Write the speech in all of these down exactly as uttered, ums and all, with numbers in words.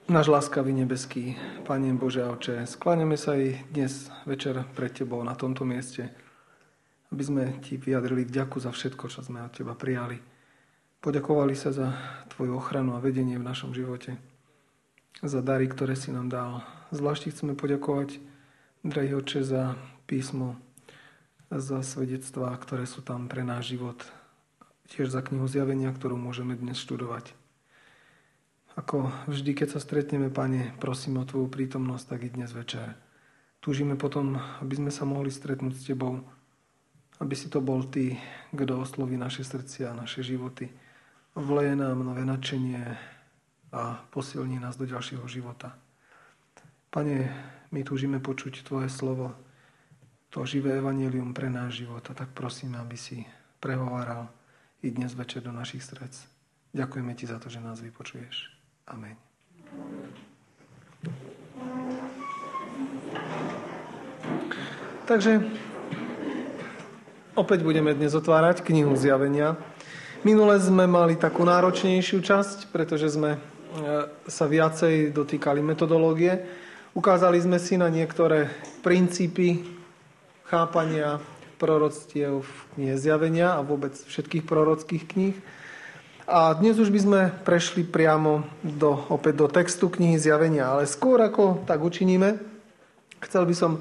Náš láskavý nebeský Pane Bože a Oče, skláňame sa aj dnes večer pred Tebou na tomto mieste, aby sme Ti vyjadrili vďaku za všetko, čo sme od Teba prijali. Poďakovali sa za Tvoju ochranu a vedenie v našom živote, za dary, ktoré si nám dal. Zvlášť chceme poďakovať, drahý Oče, za písmo, za svedectvá, ktoré sú tam pre náš život, tiež za knihu Zjavenia, ktorú môžeme dnes študovať. Ako vždy, keď sa stretneme, Pane, prosím o Tvoju prítomnosť, tak i dnes večer. Túžime potom, aby sme sa mohli stretnúť s Tebou, aby si to bol Ty, kto osloví naše srdcia, naše životy, vleje nám nové nadšenie a posilní nás do ďalšieho života. Pane, my túžime počuť Tvoje slovo, to živé evanjelium pre náš život, a tak prosíme, aby si prehováral i dnes večer do našich srdc. Ďakujeme Ti za to, že nás vypočuješ. Amen. Takže opäť budeme dnes otvárať knihu Zjavenia. Minule sme mali takú náročnejšiu časť, pretože sme sa viacej dotýkali metodológie. Ukázali sme si na niektoré princípy chápania proroctiev v knihe Zjavenia a vôbec všetkých prorockých kníh. A dnes už by sme prešli priamo do, opäť do textu knihy Zjavenia. Ale skôr ako tak učiníme, chcel by som...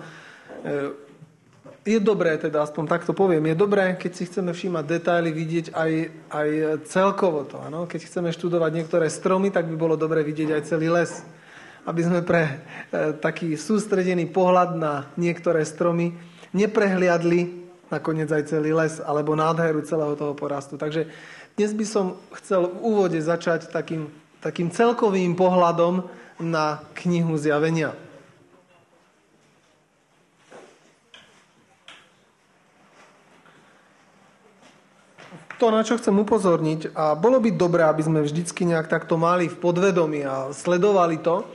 Je dobré, teda aspoň takto poviem, je dobré, keď si chceme všímať detaily, vidieť aj, aj celkovo to. Ano? Keď chceme študovať niektoré stromy, tak by bolo dobré vidieť aj celý les. Aby sme pre e, taký sústredený pohľad na niektoré stromy neprehliadli nakoniec aj celý les, alebo nádheru celého toho porastu. Takže dnes by som chcel v úvode začať takým, takým celkovým pohľadom na knihu Zjavenia. To, na čo chcem upozorniť, a bolo by dobré, aby sme vždycky nejak takto mali v podvedomí a sledovali to,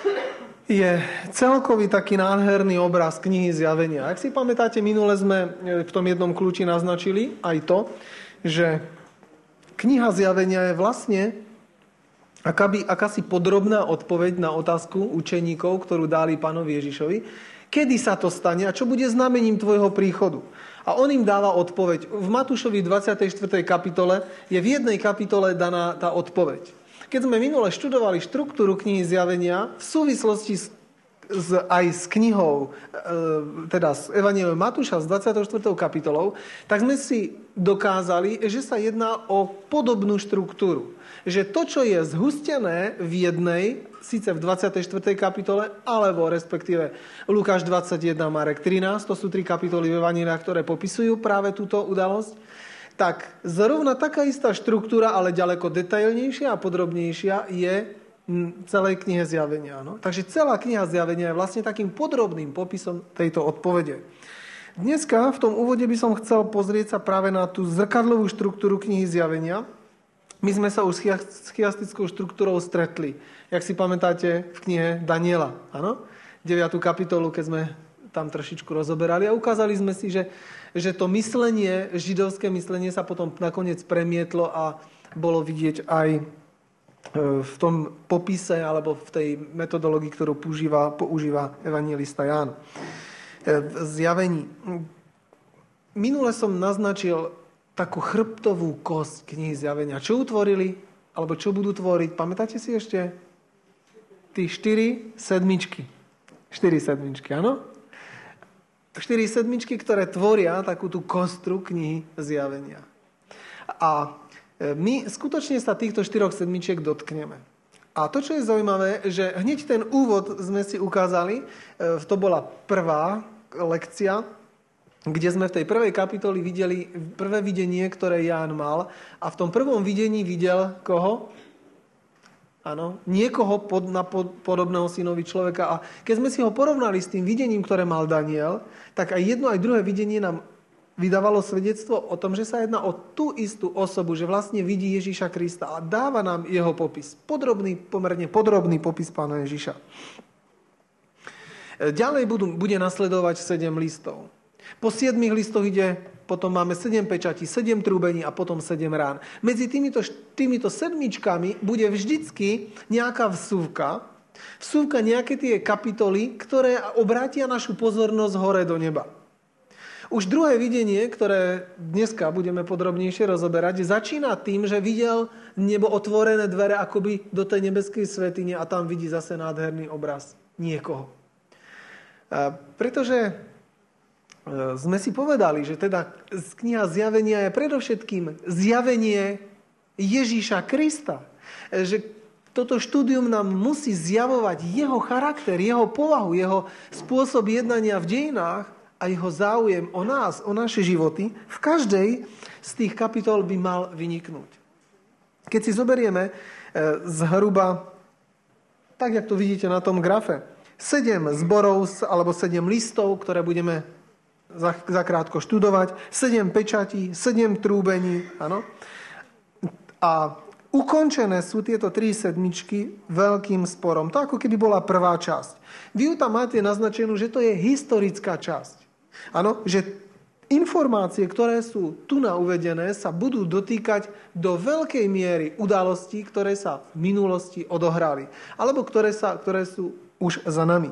je celkový taký nádherný obraz knihy Zjavenia. Ak si pamätáte, minule sme v tom jednom kľúči naznačili aj to, že kniha Zjavenia je vlastne akáby, akási podrobná odpoveď na otázku učeníkov, ktorú dali Pánovi Ježišovi, kedy sa to stane a čo bude znamením tvojho príchodu. A on im dáva odpoveď. V Matúšovi dvadsiatej štvrtej kapitole je v jednej kapitole daná tá odpoveď. Keď sme minule študovali štruktúru knihy Zjavenia v súvislosti s, s, aj s knihou, e, teda s Evanjeliom Matúša s dvadsiatou štvrtou kapitolou, tak sme si dokázali, že sa jedná o podobnú štruktúru. Že to, čo je zhustené v jednej, síce v dvadsiatej štvrtej kapitole, alebo respektíve Lukáš dvadsaťjeden, Marek trinásť, to sú tri kapitoly v Evanjeliách, ktoré popisujú práve túto udalosť, tak zrovna taká istá štruktúra, ale ďaleko detailnejšia a podrobnejšia je celej knihe Zjavenia. No? Takže celá kniha Zjavenia je vlastne takým podrobným popisom tejto odpovede. Dneska v tom úvode by som chcel pozrieť sa práve na tú zrkadlovú štruktúru knihy Zjavenia. My sme sa už s chiastickou štruktúrou stretli. Jak si pamätáte v knihe Daniela, áno? deviatu kapitolu, keď sme tam trošičku rozoberali a ukázali sme si, že, že to myslenie, židovské myslenie sa potom nakoniec premietlo a bolo vidieť aj v tom popise alebo v tej metodológii, ktorú používa, používa evanjelista Ján. V Zjavení. Minule som naznačil takú chrbtovú kosť knihy Zjavenia. Čo utvorili? Alebo čo budú tvoriť? Pamätáte si ešte? Tí štyri sedmičky. Štyri sedmičky, áno? Štyri sedmičky, ktoré tvoria takú tú kostru knihy Zjavenia. A my skutočne sa týchto štyroch sedmičiek dotkneme. A to, čo je zaujímavé, že hneď ten úvod sme si ukázali, to bola prvá lekcia, kde sme v tej prvej kapitoli videli prvé videnie, ktoré Ján mal. A v tom prvom videní videl koho? Áno, niekoho pod, na pod, podobného synovi človeka. A keď sme si ho porovnali s tým videním, ktoré mal Daniel, tak aj jedno, aj druhé videnie nám vydávalo svedectvo o tom, že sa jedná o tú istú osobu, že vlastne vidí Ježiša Krista a dáva nám jeho popis. Podrobný, pomerne podrobný popis pána Ježiša. Ďalej budú, bude nasledovať sedem listov. Po siedmich listoch ide, potom máme sedem pečatí, sedem trúbení a potom sedem rán. Medzi týmito, týmito sedmičkami bude vždycky nejaká vsúvka, Vsúka nejaké tie kapitoly, ktoré obrátia našu pozornosť hore do neba. Už druhé videnie, ktoré dneska budeme podrobnejšie rozoberať, začína tým, že videl nebo otvorené dvere akoby do tej nebeskej svätyne a tam vidí zase nádherný obraz niekoho. Pretože sme si povedali, že teda z kniha Zjavenia je predovšetkým zjavenie Ježíša Krista. Že toto štúdium nám musí zjavovať jeho charakter, jeho povahu, jeho spôsob jednania v dejinách a jeho záujem o nás, o naše životy. V každej z tých kapitol by mal vyniknúť. Keď si zoberieme zhruba, tak jak to vidíte na tom grafe, sedem zborov alebo sedem listov, ktoré budeme zakrátko študovať, sedem pečatí, sedem trúbení, áno. A ukončené sú tieto tri sedmičky veľkým sporom. To ako keby bola prvá časť. Vy ju tam máte naznačenú, že to je historická časť. Áno, že informácie, ktoré sú tu na uvedené, sa budú dotýkať do veľkej miery udalostí, ktoré sa v minulosti odohrali. Alebo ktoré, sa, ktoré sú už za nami.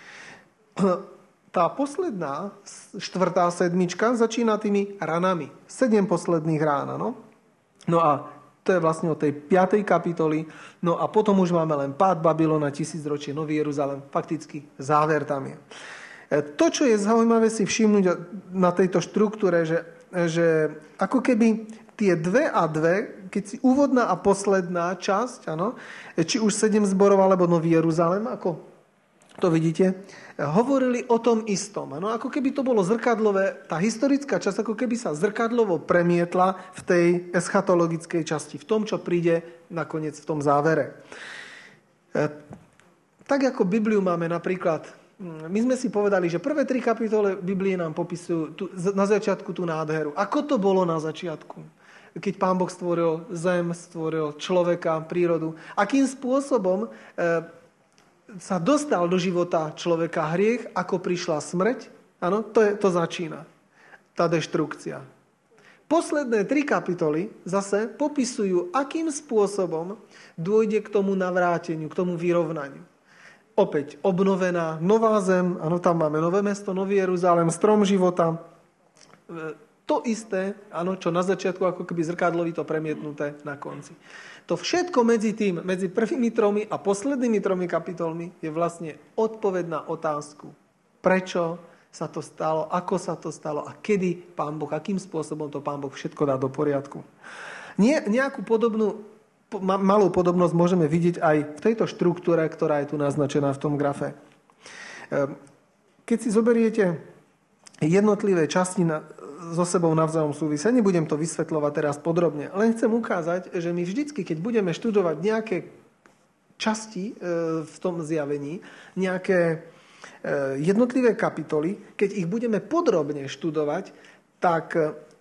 Tá posledná, štvrtá sedmička, začína tými ranami. Sedem posledných rán, no? No a to je vlastne od tej piatej kapitoly. No a potom už máme len pád Babylona, tisícročie, Nový Jeruzalém. Fakticky záver tam je. To, čo je zaujímavé si všimnúť na tejto štruktúre, že, že ako keby tie dve a dve, keď si úvodná a posledná časť, ano, či už sedem zborov alebo Nový Jeruzalém, ako to vidíte, hovorili o tom istom. Ano, ako keby to bolo zrkadlové, tá historická časť ako keby sa zrkadlovo premietla v tej eschatologickej časti, v tom, čo príde nakoniec v tom závere. E, tak ako Bibliu máme napríklad, my sme si povedali, že prvé tri kapitole Biblie nám popisujú tu, na začiatku tú nádheru. Ako to bolo na začiatku? Keď Pán Boh stvoril zem, stvoril človeka, prírodu. Akým spôsobom e, sa dostal do života človeka hriech, ako prišla smrť, áno, to, je, to začína. Tá deštrukcia. Posledné tri kapitoly zase popisujú, akým spôsobom dôjde k tomu navráteniu, k tomu vyrovnaniu. Opäť obnovená nová zem, áno, tam máme nové mesto, Nový Jeruzalém, strom života. To isté, áno, čo na začiatku ako keby zrkadlovito premietnuté na konci. To všetko medzi tým, medzi prvými tromi a poslednými tromi kapitolmi je vlastne odpoveď na otázku. Prečo sa to stalo, ako sa to stalo a kedy Pán Boh, akým spôsobom to Pán Boh všetko dá do poriadku. Nie, nejakú podobnú, malú podobnosť môžeme vidieť aj v tejto štruktúre, ktorá je tu naznačená v tom grafe. Keď si zoberiete jednotlivé časti na, so sebou navzájom súvisia. Nebudem to vysvetľovať teraz podrobne, len chcem ukázať, že my vždycky, keď budeme študovať nejaké časti v tom zjavení, nejaké jednotlivé kapitoly, keď ich budeme podrobne študovať, tak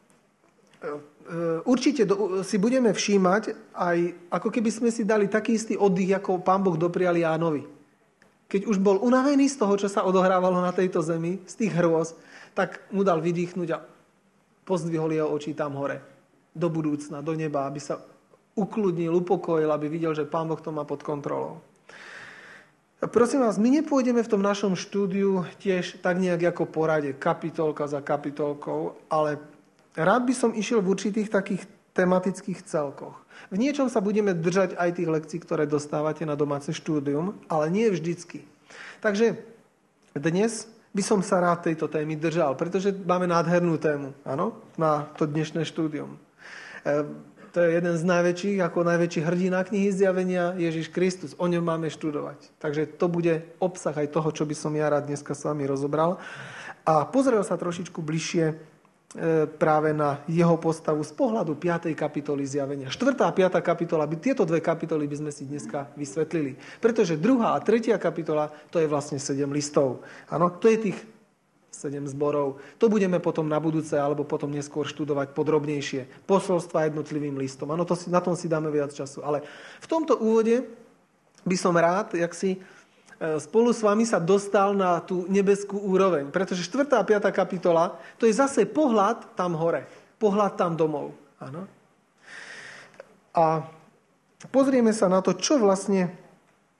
určite si budeme všímať aj, ako keby sme si dali taký istý oddych, ako Pán Boh doprial Jánovi. Keď už bol unavený z toho, čo sa odohrávalo na tejto zemi, z tých hrôz, tak mu dal vydýchnuť a pozdvihol jeho oči tam hore, do budúcna, do neba, aby sa ukludnil, upokojil, aby videl, že Pán Boh to má pod kontrolou. Prosím vás, my nepôjdeme v tom našom štúdiu tiež tak nejak ako porade, kapitolka za kapitolkou, ale rád by som išiel v určitých takých tematických celkoch. V niečom sa budeme držať aj tých lekcií, ktoré dostávate na domáce štúdium, ale nie vždycky. Takže dnes by som sa rád tejto témy držal, pretože máme nádhernú tému, áno, na to dnešné štúdium. E, to je jeden z najväčších, ako najväčší hrdina knihy Zjavenia, Ježiš Kristus. O ňom máme študovať. Takže to bude obsah aj toho, čo by som ja rád dneska s vami rozobral. A pozrel sa trošičku bližšie e, práve na jeho postavu z pohľadu piatej kapitoly Zjavenia. štvrtá a piata kapitola, by, tieto dve kapitoly by sme si dneska vysvetlili. Pretože druhá a tretia kapitola, to je vlastne sedem listov. Áno, to je tých sedem zborov. To budeme potom na budúce alebo potom neskôr študovať podrobnejšie. Posolstva jednotlivým listom. Áno, to si, na tom si dáme viac času. Ale v tomto úvode by som rád, jak si spolu s vami sa dostal na tú nebeskú úroveň. Pretože štvrtá a piata kapitola, to je zase pohľad tam hore. Pohľad tam domov. Áno. A pozrieme sa na to, čo vlastne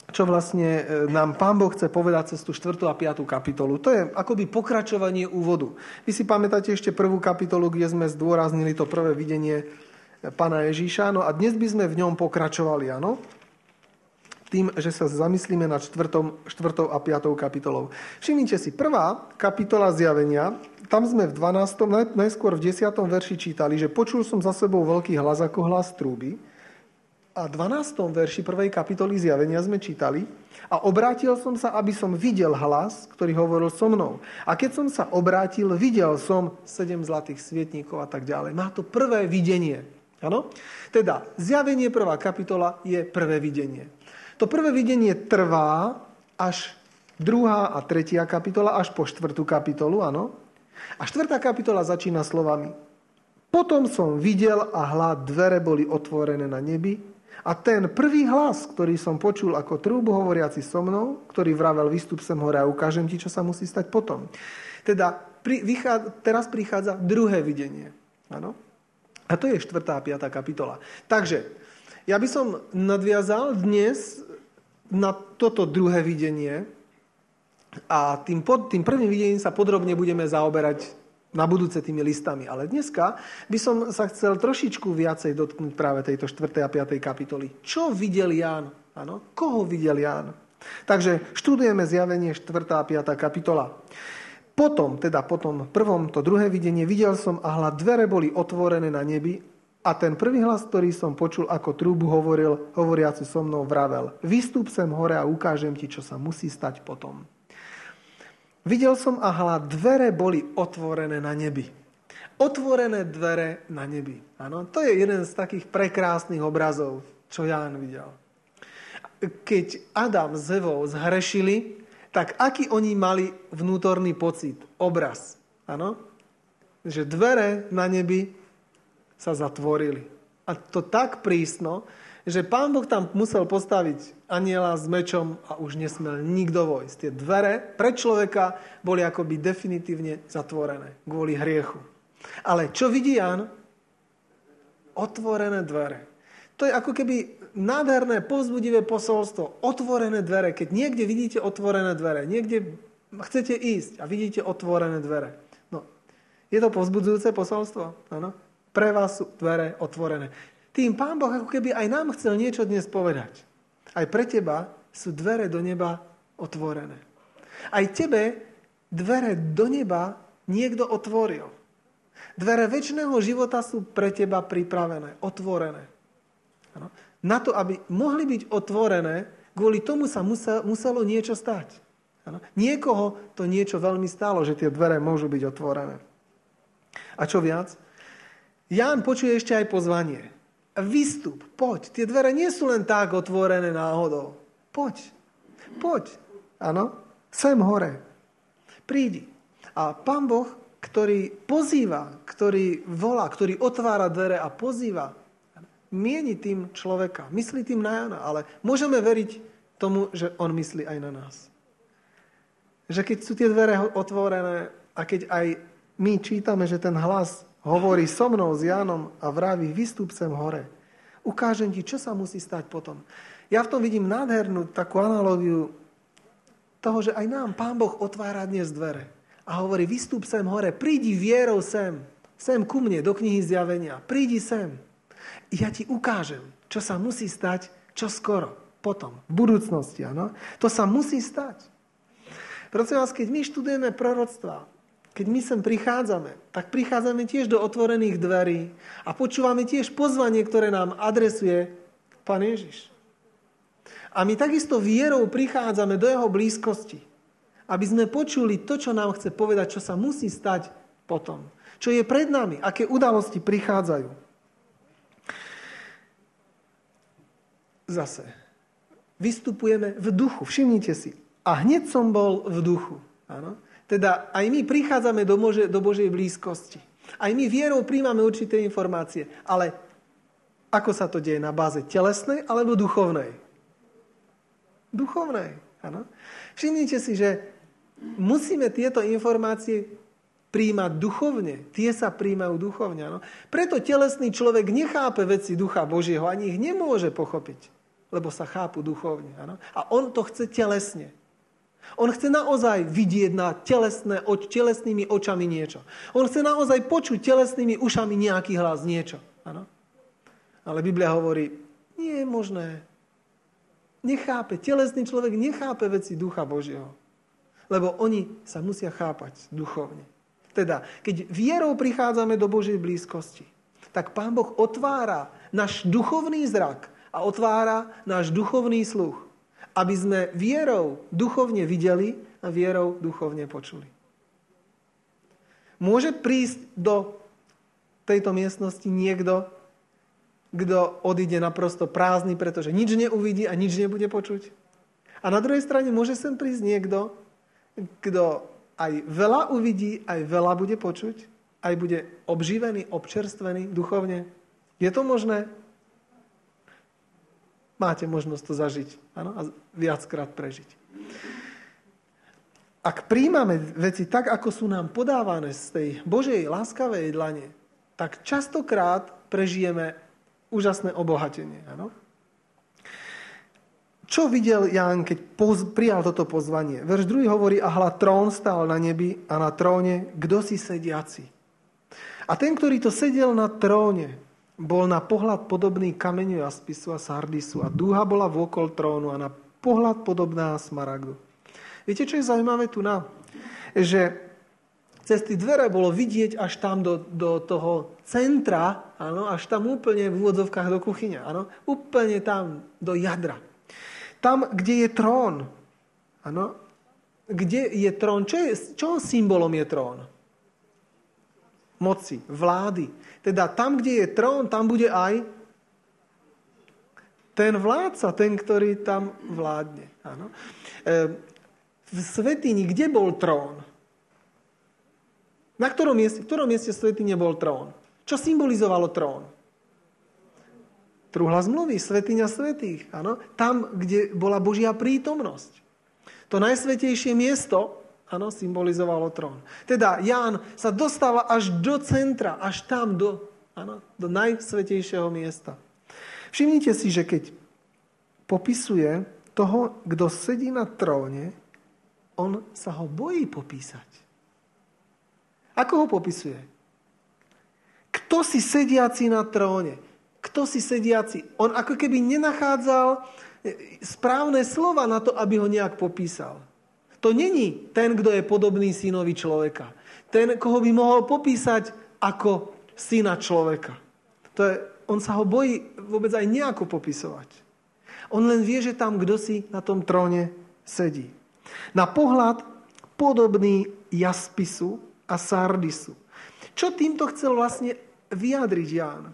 čo vlastne nám Pán Boh chce povedať cez tú štvrtú a piatú kapitolu. To je akoby pokračovanie úvodu. Vy si pamätáte ešte prvú kapitolu, kde sme zdôraznili to prvé videnie Pána Ježíša. No a dnes by sme v ňom pokračovali, áno? Tým, že sa zamyslíme nad štvrtou, štvrtou a piatou kapitolou. Všimnite si, prvá kapitola Zjavenia, tam sme v dvanástom, najskôr v desiatom verši čítali, že počul som za sebou veľký hlas ako hlas trúby. A v dvanástom verši prvej kapitoly Zjavenia sme čítali: a obrátil som sa, aby som videl hlas, ktorý hovoril so mnou. A keď som sa obrátil, videl som sedem zlatých svietníkov a tak ďalej. Má to prvé videnie. Áno? Teda, Zjavenie prvá kapitola je prvé videnie. To prvé videnie trvá až druhá a tretia kapitola, až po štvrtú kapitolu, áno? A štvrtá kapitola začína slovami: potom som videl a hľa, dvere boli otvorené na nebi. A ten prvý hlas, ktorý som počul ako trúbu hovoriaci so mnou, ktorý vravel: vystup sem hore a ukážem ti, čo sa musí stať potom. Teda pri, vychádza, teraz prichádza druhé videnie. Áno? A to je štvrtá a piatá kapitola. Takže ja by som nadviazal dnes na toto druhé videnie a tým, pod, tým prvým videním sa podrobne budeme zaoberať na budúce tými listami. Ale dneska by som sa chcel trošičku viacej dotknúť práve tejto štvrtej a piatej kapitoly. Čo videl Ján? Áno? Koho videl Ján? Takže študujeme Zjavenie štvrtá a piatá kapitola. Potom, teda potom prvom, to druhé videnie, videl som a hľa, dvere boli otvorené na nebi a ten prvý hlas, ktorý som počul ako trúbu, hovoril, hovoriaci so mnou, vravel: vystup sem hore a ukážem ti, čo sa musí stať potom. Videl som a hľa, dvere boli otvorené na nebi. Otvorené dvere na nebi. Áno, to je jeden z takých prekrásnych obrazov, čo Ján videl. Keď Adam s Evou zhrešili, tak aký oni mali vnútorný pocit, obraz. Áno? Že dvere na nebi sa zatvorili. A to tak prísno, že Pán Boh tam musel postaviť anjela s mečom a už nesmel nikto vojsť. Tie dvere pre človeka boli akoby definitívne zatvorené kvôli hriechu. Ale čo vidí Ján? Otvorené dvere. To je ako keby nádherné, povzbudivé posolstvo. Otvorené dvere. Keď niekde vidíte otvorené dvere, niekde chcete ísť a vidíte otvorené dvere. No, je to povzbudzujúce posolstvo? Áno? Pre vás sú dvere otvorené. Tým Pán Boh ako keby aj nám chcel niečo dnes povedať. Aj pre teba sú dvere do neba otvorené. Aj tebe dvere do neba niekto otvoril. Dvere večného života sú pre teba pripravené, otvorené. Ano? Na to, aby mohli byť otvorené, kvôli tomu sa musel, muselo niečo stať. Ano? Niekoho to niečo veľmi stálo, že tie dvere môžu byť otvorené. A čo viac? Ján počuje ešte aj pozvanie. Vystup, poď. Tie dvere nie sú len tak otvorené náhodou. Poď, poď. Áno, sem hore. Prídi. A Pán Boh, ktorý pozýva, ktorý volá, ktorý otvára dvere a pozýva, mieni tým človeka. Myslí tým na Jana, ale môžeme veriť tomu, že on myslí aj na nás. Že keď sú tie dvere otvorené a keď aj my čítame, že ten hlas hovorí so mnou, s Jánom a vraví: vystup sem hore. Ukážem ti, čo sa musí stať potom. Ja v tom vidím nádhernú takú analógiu toho, že aj nám Pán Boh otvára dnes dvere. A hovorí: vystup sem hore, prídi vierou sem. Sem ku mne, do knihy Zjavenia. Prídi sem. Ja ti ukážem, čo sa musí stať, čo skoro, potom, v budúcnosti. Áno? To sa musí stať. Prosím vás, keď my študujeme proroctvá, keď my sem prichádzame, tak prichádzame tiež do otvorených dverí a počúvame tiež pozvanie, ktoré nám adresuje Pán Ježiš. A my takisto vierou prichádzame do jeho blízkosti, aby sme počuli to, čo nám chce povedať, čo sa musí stať potom. Čo je pred nami, aké udalosti prichádzajú. Zase, vystupujeme v duchu, všimnite si. A hneď som bol v duchu. Áno? Teda aj my prichádzame do, Bože, do Božej blízkosti. Aj my vierou príjmame určité informácie. Ale ako sa to deje? Na báze telesnej alebo duchovnej? Duchovnej. Áno? Všimnite si, že musíme tieto informácie príjmať duchovne. Tie sa príjmajú duchovne. Áno? Preto telesný človek nechápe veci ducha Božieho, ani ich nemôže pochopiť. lebo sa chápu duchovne. Áno? A on to chce telesne. On chce naozaj vidieť na telesné, oč, telesnými očami niečo. On chce naozaj počuť telesnými ušami nejaký hlas, niečo. Áno? Ale Biblia hovorí, nie je možné. Nechápe, telesný človek nechápe veci Ducha Božieho. Lebo oni sa musia chápať duchovne. Teda, keď vierou prichádzame do Božej blízkosti, tak Pán Boh otvára náš duchovný zrak a otvára náš duchovný sluch, aby sme vierou duchovne videli a vierou duchovne počuli. Môže prísť do tejto miestnosti niekto, kto odíde naprosto prázdny, pretože nič neuvidí a nič nebude počuť. A na druhej strane môže sem prísť niekto, kto aj veľa uvidí, aj veľa bude počuť, aj bude obživený, občerstvený duchovne. Je to možné? Máte možnosť to zažiť, áno, a viackrát prežiť. Ak príjmame veci tak, ako sú nám podávané z tej Božej láskavej dlane, tak častokrát prežijeme úžasné obohatenie. Áno? Čo videl Ján, keď poz, prijal toto pozvanie? Verš druhý hovorí, a hľa trón stál na nebi a na tróne kto si sediaci. A ten, ktorý to sedel na tróne, bol na pohľad podobný kameňu jaspisu a sardisu a dúha bola vôkol trónu a na pohľad podobná smaragdu. Viete, čo je zaujímavé tu na? Že cez tie dvere bolo vidieť až tam do, do toho centra, áno, až tam úplne v úvodzovkách do kuchyne, áno, úplne tam do jadra. Tam, kde je trón, áno, kde je trón, čo je, čo symbolom je trón? Moci, vlády. Teda tam, kde je trón, tam bude aj ten vládca, ten, ktorý tam vládne. Áno. V svätyni, kde bol trón? Na ktorom mieste, v ktorom mieste svätyne bol trón? Čo symbolizovalo trón? Truhla zmluvy, svätyňa svätých. Áno. Tam, kde bola Božia prítomnosť. To najsvätejšie miesto, áno, symbolizovalo trón. Teda Ján sa dostáva až do centra, až tam do, áno, do najsvätejšieho miesta. Všimnite si, že keď popisuje toho, kto sedí na tróne, on sa ho bojí popísať. Ako ho popisuje? Kto si sediaci na tróne? Kto si sediaci? On ako keby nenachádzal správne slova na to, aby ho nejak popísal. To není ten, kto je podobný synovi človeka. Ten, koho by mohol popísať ako syna človeka. To je, on sa ho bojí vôbec aj nejako popisovať. On len vie, že tam kto si na tom tróne sedí. Na pohľad podobný jaspisu a sardisu. Čo týmto chcel vlastne vyjadriť Ján?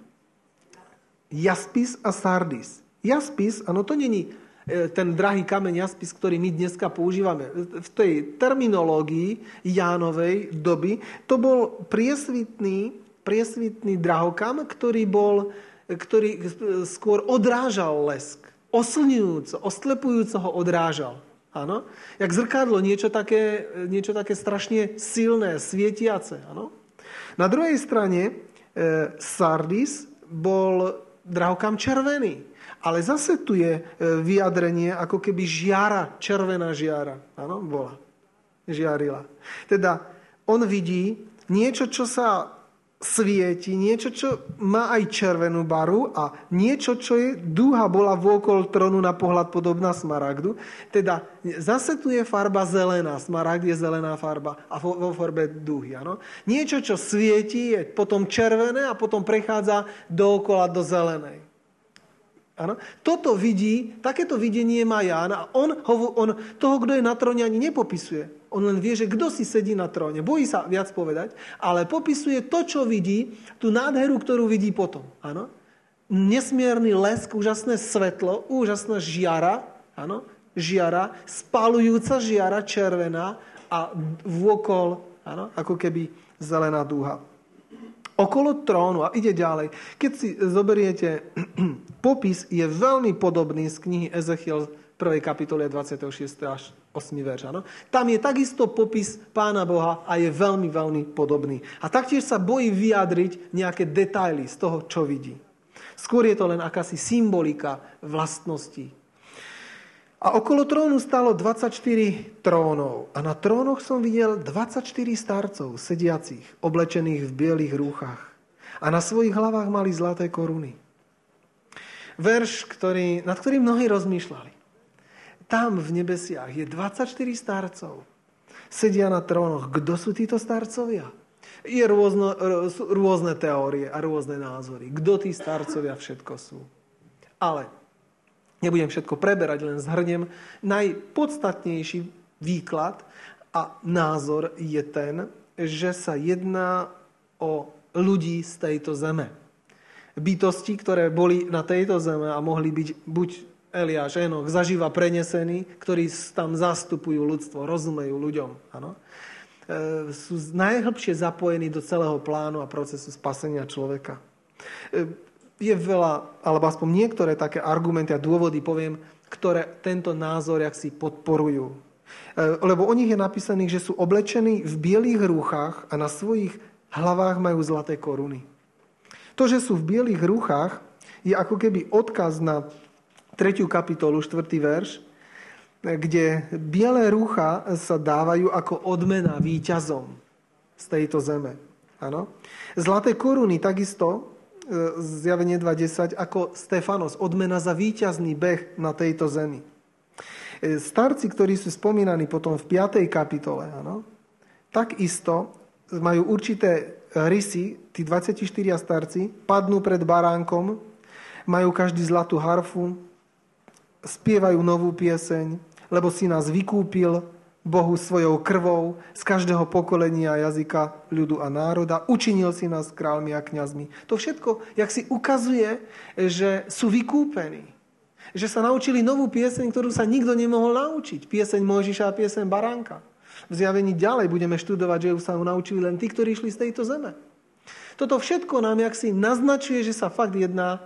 Jaspis a sardis. Jaspis, áno, to není ten drahý kameň jaspis, ktorý my dneska používame. V tej terminológii Jánovej doby to bol priesvitný, priesvitný drahokam, ktorý bol, ktorý skôr odrážal lesk. Oslňujúco, oslepujúco ho odrážal. Áno? Jak zrkadlo, niečo také, niečo také strašne silné, svietiace. Áno? Na druhej strane e, sardis bol drahokam červený. Ale zase tu je vyjadrenie, ako keby žiara, červená žiara. Áno, bola. Žiarila. Teda on vidí niečo, čo sa svieti, niečo, čo má aj červenú baru a niečo, čo je dúha bola vôkol trónu na pohľad podobná smaragdu. Teda zase tu je farba zelená. Smaragd je zelená farba a vo, vo farbe dúhy. Áno? Niečo, čo svieti, je potom červené a potom prechádza dookola do zelenej. Áno? Toto vidí, takéto videnie má Ján a on, on toho, kto je na tróne, ani nepopisuje. On len vie, že kto si sedí na tróne. Bojí sa viac povedať, ale popisuje to, čo vidí, tú nádheru, ktorú vidí potom. Áno? Nesmierny lesk, úžasné svetlo, úžasná žiara, áno? Žiara, spalujúca žiara, červená a vôkol, áno? Ako keby zelená dúha. Okolo trónu, a ide ďalej. Keď si zoberiete, popis je veľmi podobný z knihy Ezechiel prvej kapitole dvadsiateho šiesteho až ôsmy verš. Áno? Tam je takisto popis Pána Boha a je veľmi, veľmi podobný. A taktiež sa bojí vyjadriť nejaké detaily z toho, čo vidí. Skôr je to len akási symbolika vlastností. A okolo trónu stálo dvadsaťštyri trónov. A na trónoch som videl dvadsaťštyri starcov, sediacich, oblečených v bielých rúchach. A na svojich hlavách mali zlaté koruny. Verš, ktorý, nad ktorým mnohí rozmýšľali. Tam v nebesiach je dvadsaťštyri starcov. Sedia na trónoch. Kto sú títo starcovia? Je rôzno, rôzne teórie a rôzne názory. Kto tí starcovia všetko sú? Ale nebudem všetko preberať, len zhrniem. Najpodstatnejší výklad a názor je ten, že sa jedná o ľudí z tejto zeme. Bytosti, ktoré boli na tejto zeme a mohli byť buď Eliáš, Enoch, zaživa prenesení, ktorí tam zastupujú ľudstvo, rozumejú ľuďom. Áno? E, sú najhlbšie zapojení do celého plánu a procesu spasenia človeka. E, je veľa, alebo aspoň niektoré také argumenty a dôvody, poviem, ktoré tento názor jak si podporujú. E, lebo o nich je napísané, že sú oblečení v bielých rúchach a na svojich hlavách majú zlaté koruny. To, že sú v bielých rúchach, je ako keby odkaz na tretiu kapitolu, štvrtý verš, kde biele rúcha sa dávajú ako odmena víťazom z tejto zeme. Áno? Zlaté koruny takisto, Zjavenie dva desať, ako Stefanos, odmena za víťazný beh na tejto zemi. Starci, ktorí sú spomínaní potom v piatej kapitole, áno, takisto majú určité rysy, tí dvadsaťštyria starci, padnú pred baránkom, majú každý zlatú harfu, spievajú novú pieseň, lebo si nás vykúpil Bohu svojou krvou z každého pokolenia, jazyka, ľudu a národa. Učinil si nás kráľmi a kňazmi. To všetko, jak si ukazuje, že sú vykúpení. Že sa naučili novú pieseň, ktorú sa nikto nemohol naučiť. Pieseň Mojžiša a pieseň Baránka. V Zjavení ďalej budeme študovať, že ju sa naučili len tí, ktorí išli z tejto zeme. Toto všetko nám jak si naznačuje, že sa fakt jedná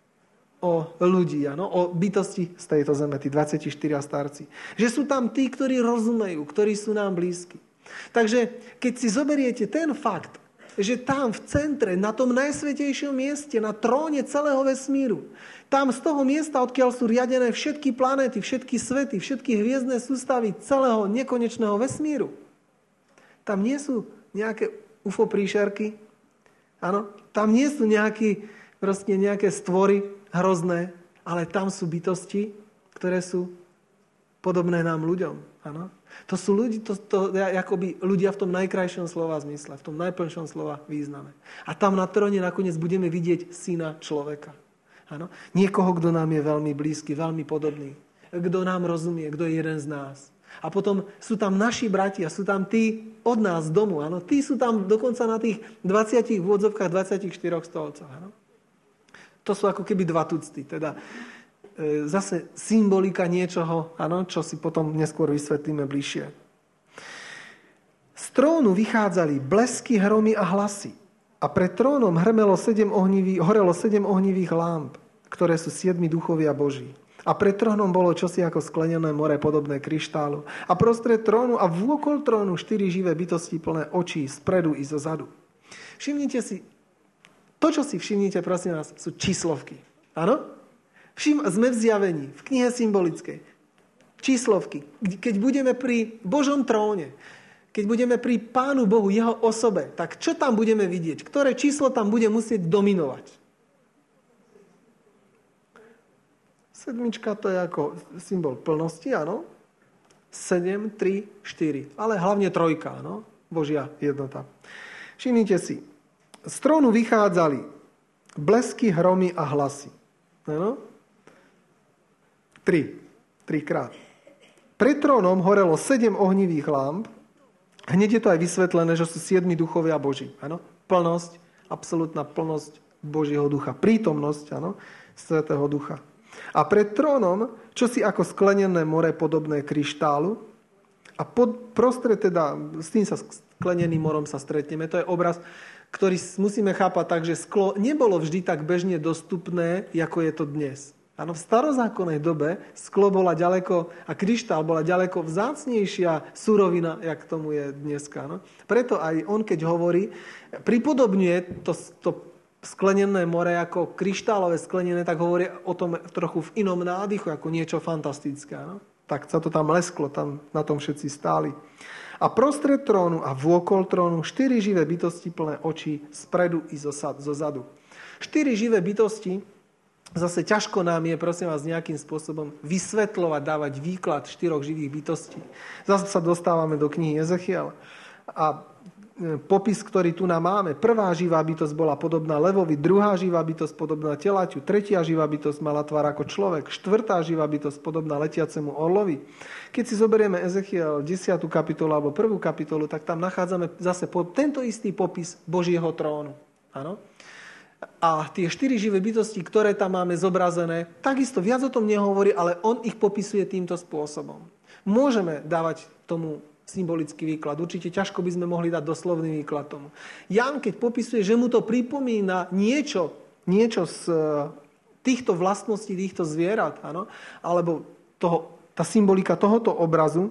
o ľudí, ano? O bytosti z tejto zeme, tí dvadsaťštyria starci. Že sú tam tí, ktorí rozumejú, ktorí sú nám blízki. Takže keď si zoberiete ten fakt, že tam v centre, na tom najsvätejšom mieste, na tróne celého vesmíru, tam z toho miesta, odkiaľ sú riadené všetky planéty, všetky svety, všetky hviezdne sústavy celého nekonečného vesmíru, tam nie sú nejaké ufo príšerky, áno? Tam nie sú nejaký, proste nejaké stvory, hrozné, ale tam sú bytosti, ktoré sú podobné nám ľuďom. Áno? To sú ľudí, to, to, akoby ľudia v tom najkrajšom slova zmysle, v tom najplnšom slova význame. A tam na tróne nakoniec budeme vidieť syna človeka. Áno? Niekoho, kto nám je veľmi blízky, veľmi podobný. Kto nám rozumie, kto je jeden z nás. A potom sú tam naši bratia, sú tam tí od nás z domu. Áno? Tí sú tam dokonca na tých dvadsiatich v odzovkách dvadsaťštyroch stolcoch. Áno? To sú ako keby dva tucty. Teda e, zase symbolika niečoho, áno, čo si potom neskôr vysvetlíme bližšie. Z trónu vychádzali blesky, hromy a hlasy. A pred trónom hrmelo sedem ohnivý, horelo sedem ohnivých lámp, ktoré sú siedmi duchovia Boží. A pred trónom bolo čosi ako sklenené more, podobné kryštálu. A prostred trónu a vôkol trónu štyri živé bytosti plné očí, spredu i zo zadu. Všimnite si, to, čo si všimnite, prosím vás, sú číslovky. Áno? Všim, sme v Zjavení, v knihe symbolickej. Číslovky. Keď budeme pri Božom tróne, keď budeme pri Pánu Bohu, jeho osobe, tak čo tam budeme vidieť? Ktoré číslo tam bude musieť dominovať? Sedmička to je ako symbol plnosti, áno? Sedem, tri, štyri. Ale hlavne trojka, áno? Božia jednota. Všimnite si. Z trónu vychádzali blesky, hromy a hlasy. Áno? Tri. Trikrát. Pred trónom horelo sedem ohnivých lámp. Hneď je to aj vysvetlené, že sú siedmi duchovia Boží. Áno? Plnosť, absolútna plnosť Božieho ducha. Prítomnosť, áno? Svätého ducha. A pred trónom, čosi ako sklenené more podobné kryštálu, a pod, prostred teda, s tým sa skleneným morom sa stretneme. To je obraz, ktorý musíme chápať tak, že sklo nebolo vždy tak bežne dostupné, ako je to dnes. Áno, v starozákonnej dobe sklo bola ďaleko, a kryštál bola ďaleko vzácnejšia surovina, jak tomu je dneska. No? Preto aj on, keď hovorí, pripodobňuje to, to sklenené more ako kryštálové sklenené, tak hovorí o tom trochu v inom nádychu, ako niečo fantastické. No? Tak sa to tam lesklo, tam na tom všetci stáli. A prostred trónu a vôkol trónu štyri živé bytosti plné očí spredu i zozadu. Štyri živé bytosti, zase ťažko nám je, prosím vás, nejakým spôsobom vysvetľovať, dávať výklad štyroch živých bytostí. Zase sa dostávame do knihy Ezechiel. A popis, ktorý tu nám máme. Prvá živá bytosť bola podobná levovi, druhá živá bytosť podobná telaťu, tretia živá bytosť mala tvár ako človek, štvrtá živá bytosť podobná letiacemu orlovi. Keď si zoberieme Ezechiel desiatu kapitolu alebo prvú kapitolu, tak tam nachádzame zase tento istý popis Božieho trónu. Áno? A tie štyri živé bytosti, ktoré tam máme zobrazené, takisto viac o tom nehovorí, ale on ich popisuje týmto spôsobom. Môžeme dávať tomu symbolický výklad. Určite ťažko by sme mohli dať doslovný výklad tomu. Ján, keď popisuje, že mu to pripomína niečo, niečo z týchto vlastností, týchto zvierat, áno, alebo toho, tá symbolika tohoto obrazu,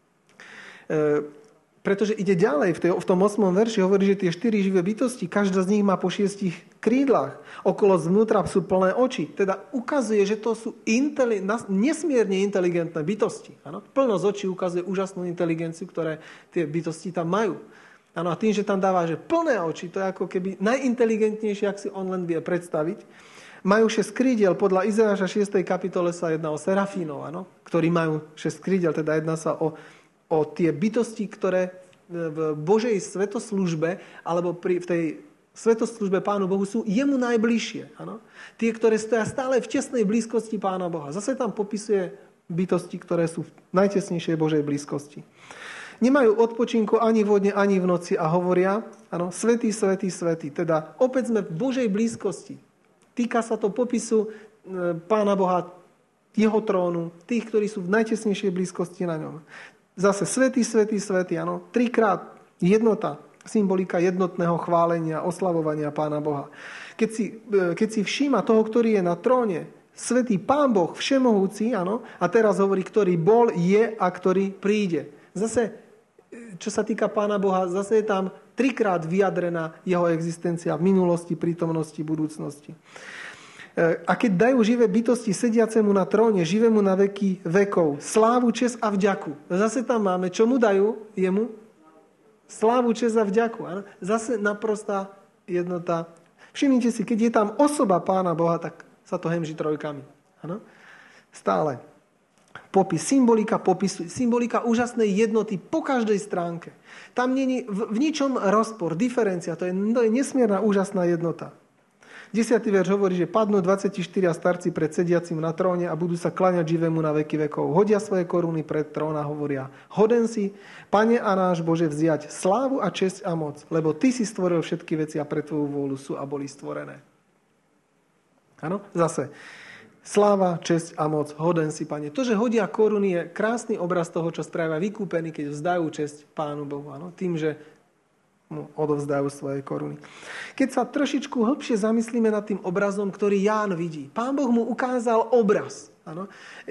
e, pretože ide ďalej, v, tej, v tom osiemom verši hovorí, že tie štyri živé bytosti, každá z nich má po šiestich krídlach. Okolo zvnútra sú plné oči. Teda ukazuje, že to sú inteli- nesmierne inteligentné bytosti. Ano? Plnosť očí ukazuje úžasnú inteligenciu, ktoré tie bytosti tam majú. Ano, a tým, že tam dáva, že plné oči, to je ako keby najinteligentnejšie, ak si on len vie predstaviť. Majú šesť krídiel, podľa Izajáša šiestej kapitole sa jedná o serafínov, ano? Ktorí majú šesť krídiel, teda jedná sa o o tie bytosti, ktoré v Božej svetoslužbe alebo pri, v tej svetoslužbe Pánu Bohu sú jemu najbližšie. Ano? Tie, ktoré stoja stále v tesnej blízkosti Pána Boha. Zase tam popisuje bytosti, ktoré sú v najtesnejšej Božej blízkosti. Nemajú odpočinku ani vodne, ani v noci a hovoria, ano, svätý, svätý, svätý. Teda opäť sme v Božej blízkosti. Týka sa to popisu Pána Boha, jeho trónu, tých, ktorí sú v najtesnejšej blízkosti na ňom. Zase svätý, svätý, svätý, áno. Trikrát jednota, symbolika jednotného chválenia, oslavovania Pána Boha. Keď si, keď si všíma toho, ktorý je na tróne, svätý Pán Boh, všemohúci, áno, a teraz hovorí, ktorý bol, je a ktorý príde. Zase, čo sa týka Pána Boha, zase je tam trikrát vyjadrená jeho existencia v minulosti, prítomnosti, budúcnosti. A keď dajú živé bytosti sediacemu na tróne, živému na veky vekov, slávu, česť a vďaku. Zase tam máme, čo mu dajú jemu? Slávu, česť a vďaku. Áno? Zase naprostá jednota. Všimnite si, keď je tam osoba Pána Boha, tak sa to hemží trojkami. Áno? Stále. Popis, symbolika popisu, symbolika úžasnej jednoty po každej stránke. Tam nie je v, v ničom rozpor, diferencia. To je, to je nesmierna úžasná jednota. Desiatý verš hovorí, že padnú dvadsaťštyria starci pred sediacim na tróne a budú sa kláňať živému na veky vekov. Hodia svoje koruny pred trón a hovoria: hoden si, Pane a náš Bože, vziať slávu a česť a moc, lebo Ty si stvoril všetky veci a pre Tvoju vôľu sú a boli stvorené. Áno? Zase. Sláva, česť a moc, hoden si, Pane. To, že hodia koruny, je krásny obraz toho, čo spravia vykúpení, keď vzdajú česť Pánu Bohu. Áno? Tým, že mu odovzdajú svoje koruny. Keď sa trošičku hlbšie zamyslíme nad tým obrazom, ktorý Ján vidí. Pán Boh mu ukázal obraz. Áno?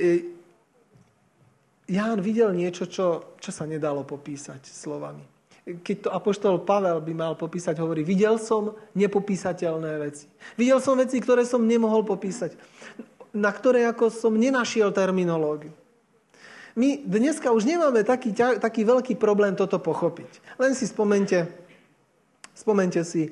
Ján videl niečo, čo, čo sa nedalo popísať slovami. Keď to apoštol Pavel by mal popísať, hovorí: videl som nepopísateľné veci. Videl som veci, ktoré som nemohol popísať, na ktoré ako som nenašiel terminológiu. My dneska už nemáme taký, taký veľký problém toto pochopiť. Len si spomente, spomente si e,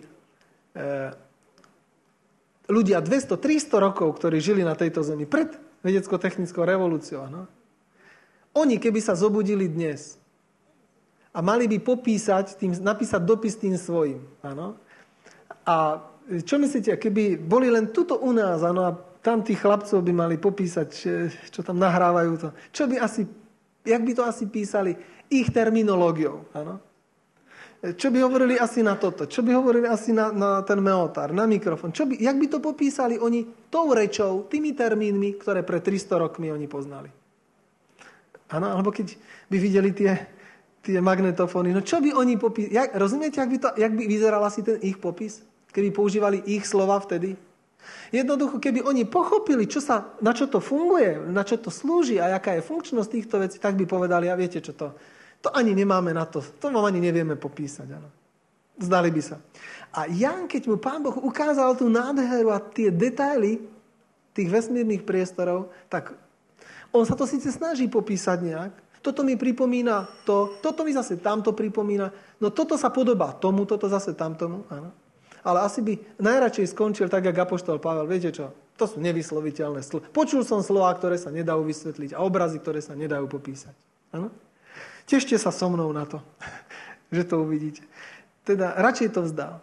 ľudia dvesto tristo rokov, ktorí žili na tejto zemi pred vedecko-technickou revolúciou. No? Oni, keby sa zobudili dnes a mali by popísať, tým, napísať dopis tým svojim. Áno? A čo myslíte, keby boli len tuto u nás, áno, a tam tých chlapcov by mali popísať, čo tam nahrávajú to. Čo by asi, jak by to asi písali? Ich terminológiou. Áno? Čo by hovorili asi na toto? Čo by hovorili asi na, na ten meotár, na mikrofón? Čo by, jak by to popísali oni tou rečou, tými termínmi, ktoré pred tristo rokmi oni poznali? Áno, alebo keď by videli tie, tie magnetofóny, no čo by oni popísali? Jak, rozumiete, jak by, to, jak by vyzeral asi ten ich popis? Keby používali ich slova vtedy? Jednoducho, keby oni pochopili, čo sa, na čo to funguje, na čo to slúži a aká je funkčnosť týchto vecí, tak by povedali: a viete čo to? To ani nemáme na to, to vám ani nevieme popísať. Áno. Zdali by sa. A Ján, keď mu Pán Boh ukázal tú nádheru a tie detaily tých vesmírnych priestorov, tak on sa to síce snaží popísať nejak. Toto mi pripomína to, toto mi zase tamto pripomína. No toto sa podobá tomu, toto zase tamtomu. Áno. Ale asi by najradšej skončil tak, jak apoštol Pavel. Viete čo? To sú nevysloviteľné slova. Počul som slová, ktoré sa nedajú vysvetliť a obrazy, ktoré sa nedajú popísať. Áno? Tešte sa so mnou na to, že to uvidíte. Teda radšej to vzdal.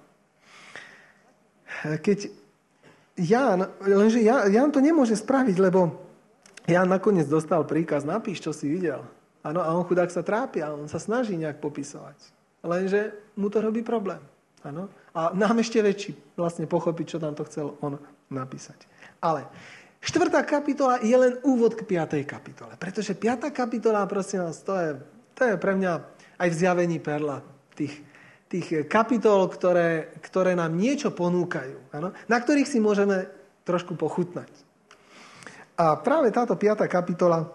Keď Ján, lenže Ján to nemôže spraviť, lebo Ján nakoniec dostal príkaz, napíš, čo si videl. Áno, a on chudák sa trápi a on sa snaží nejak popisovať. Lenže mu to robí problém. Áno? A nám ešte väčší vlastne pochopiť, čo tam to chcel on napísať. Ale štvrtá kapitola je len úvod k piatej kapitole. Pretože piatá kapitola, prosím vás, to je, to je pre mňa aj v zjavení perla tých, tých kapitol, ktoré, ktoré nám niečo ponúkajú. Áno? Na ktorých si môžeme trošku pochutnať. A práve táto piatá kapitola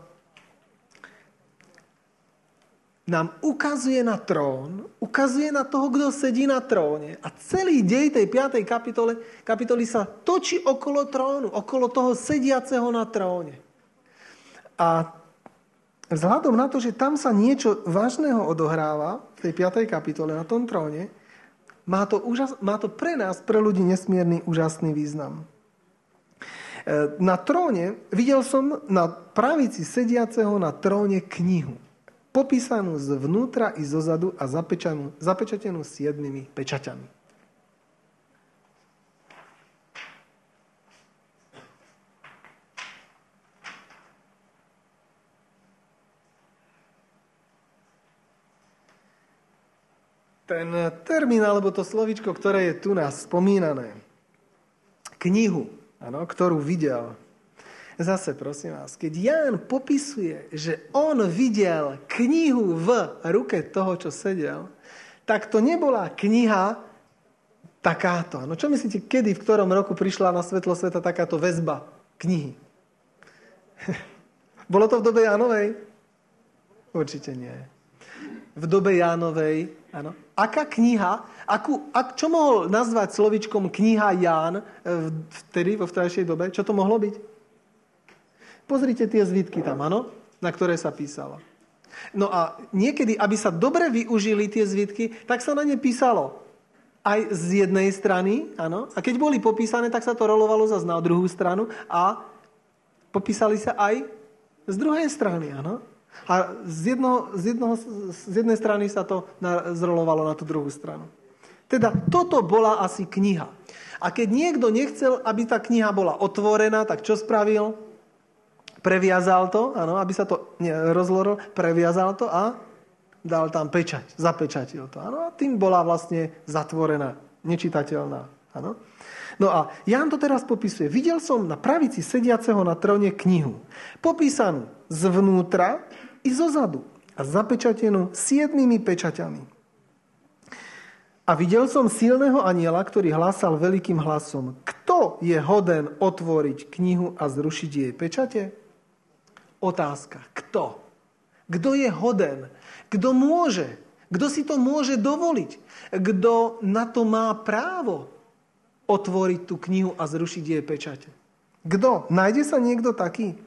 nám ukazuje na trón, ukazuje na toho, kto sedí na tróne. A celý dej tej piatej kapitole, kapitoly sa točí okolo trónu, okolo toho sediaceho na tróne. A vzhľadom na to, že tam sa niečo vážneho odohráva v tej piatej kapitole na tom tróne, má to, úžas, má to pre nás, pre ľudí nesmierny, úžasný význam. Na tróne, videl som na pravici sediaceho na tróne knihu, popísanú zvnútra i zozadu a zapečanú, zapečatenú siedmimi pečaťami. Ten termín, alebo to slovíčko, ktoré je tu nás spomínané, knihu, áno, ktorú videl. Zase, prosím vás, keď Ján popisuje, že on videl knihu v ruke toho, čo sedel, tak to nebola kniha takáto. No čo myslíte, kedy, v ktorom roku prišla na svetlo sveta takáto väzba knihy? Bolo to v dobe Jánovej? Určite nie. V dobe Jánovej, áno. Aká kniha, akú, ak, čo mohol nazvať slovičkom kniha Ján vtedy, vo vtedajšej dobe? Čo to mohlo byť? Pozrite tie zvitky tam, áno, na ktoré sa písalo. No a niekedy, aby sa dobre využili tie zvitky, tak sa na ne písalo aj z jednej strany, áno, a keď boli popísané, tak sa to rolovalo zase na druhú stranu a popísali sa aj z druhej strany, áno. A z, jedno, z, jednoho, z jednej strany sa to zrolovalo na tú druhú stranu. Teda toto bola asi kniha. A keď niekto nechcel, aby tá kniha bola otvorená, tak čo spravil? Previazal to, áno, aby sa to rozlorilo, previazal to a dal tam pečať, zapečatil to. Áno, a tým bola vlastne zatvorená, nečitateľná. Áno. No a Ján to teraz popisuje. Videl som na pravici sediaceho na tróne knihu, popísanú zvnútra i zozadu a zapečatenú siedmými pečaťami. A videl som silného anjela, ktorý hlásal veľkým hlasom: Kto je hoden otvoriť knihu a zrušiť jej pečate? Otázka. Kto? Kto je hoden? Kto môže? Kto si to môže dovoliť? Kto na to má právo otvoriť tú knihu a zrušiť jej pečate? Kto? Nájde sa niekto taký? E,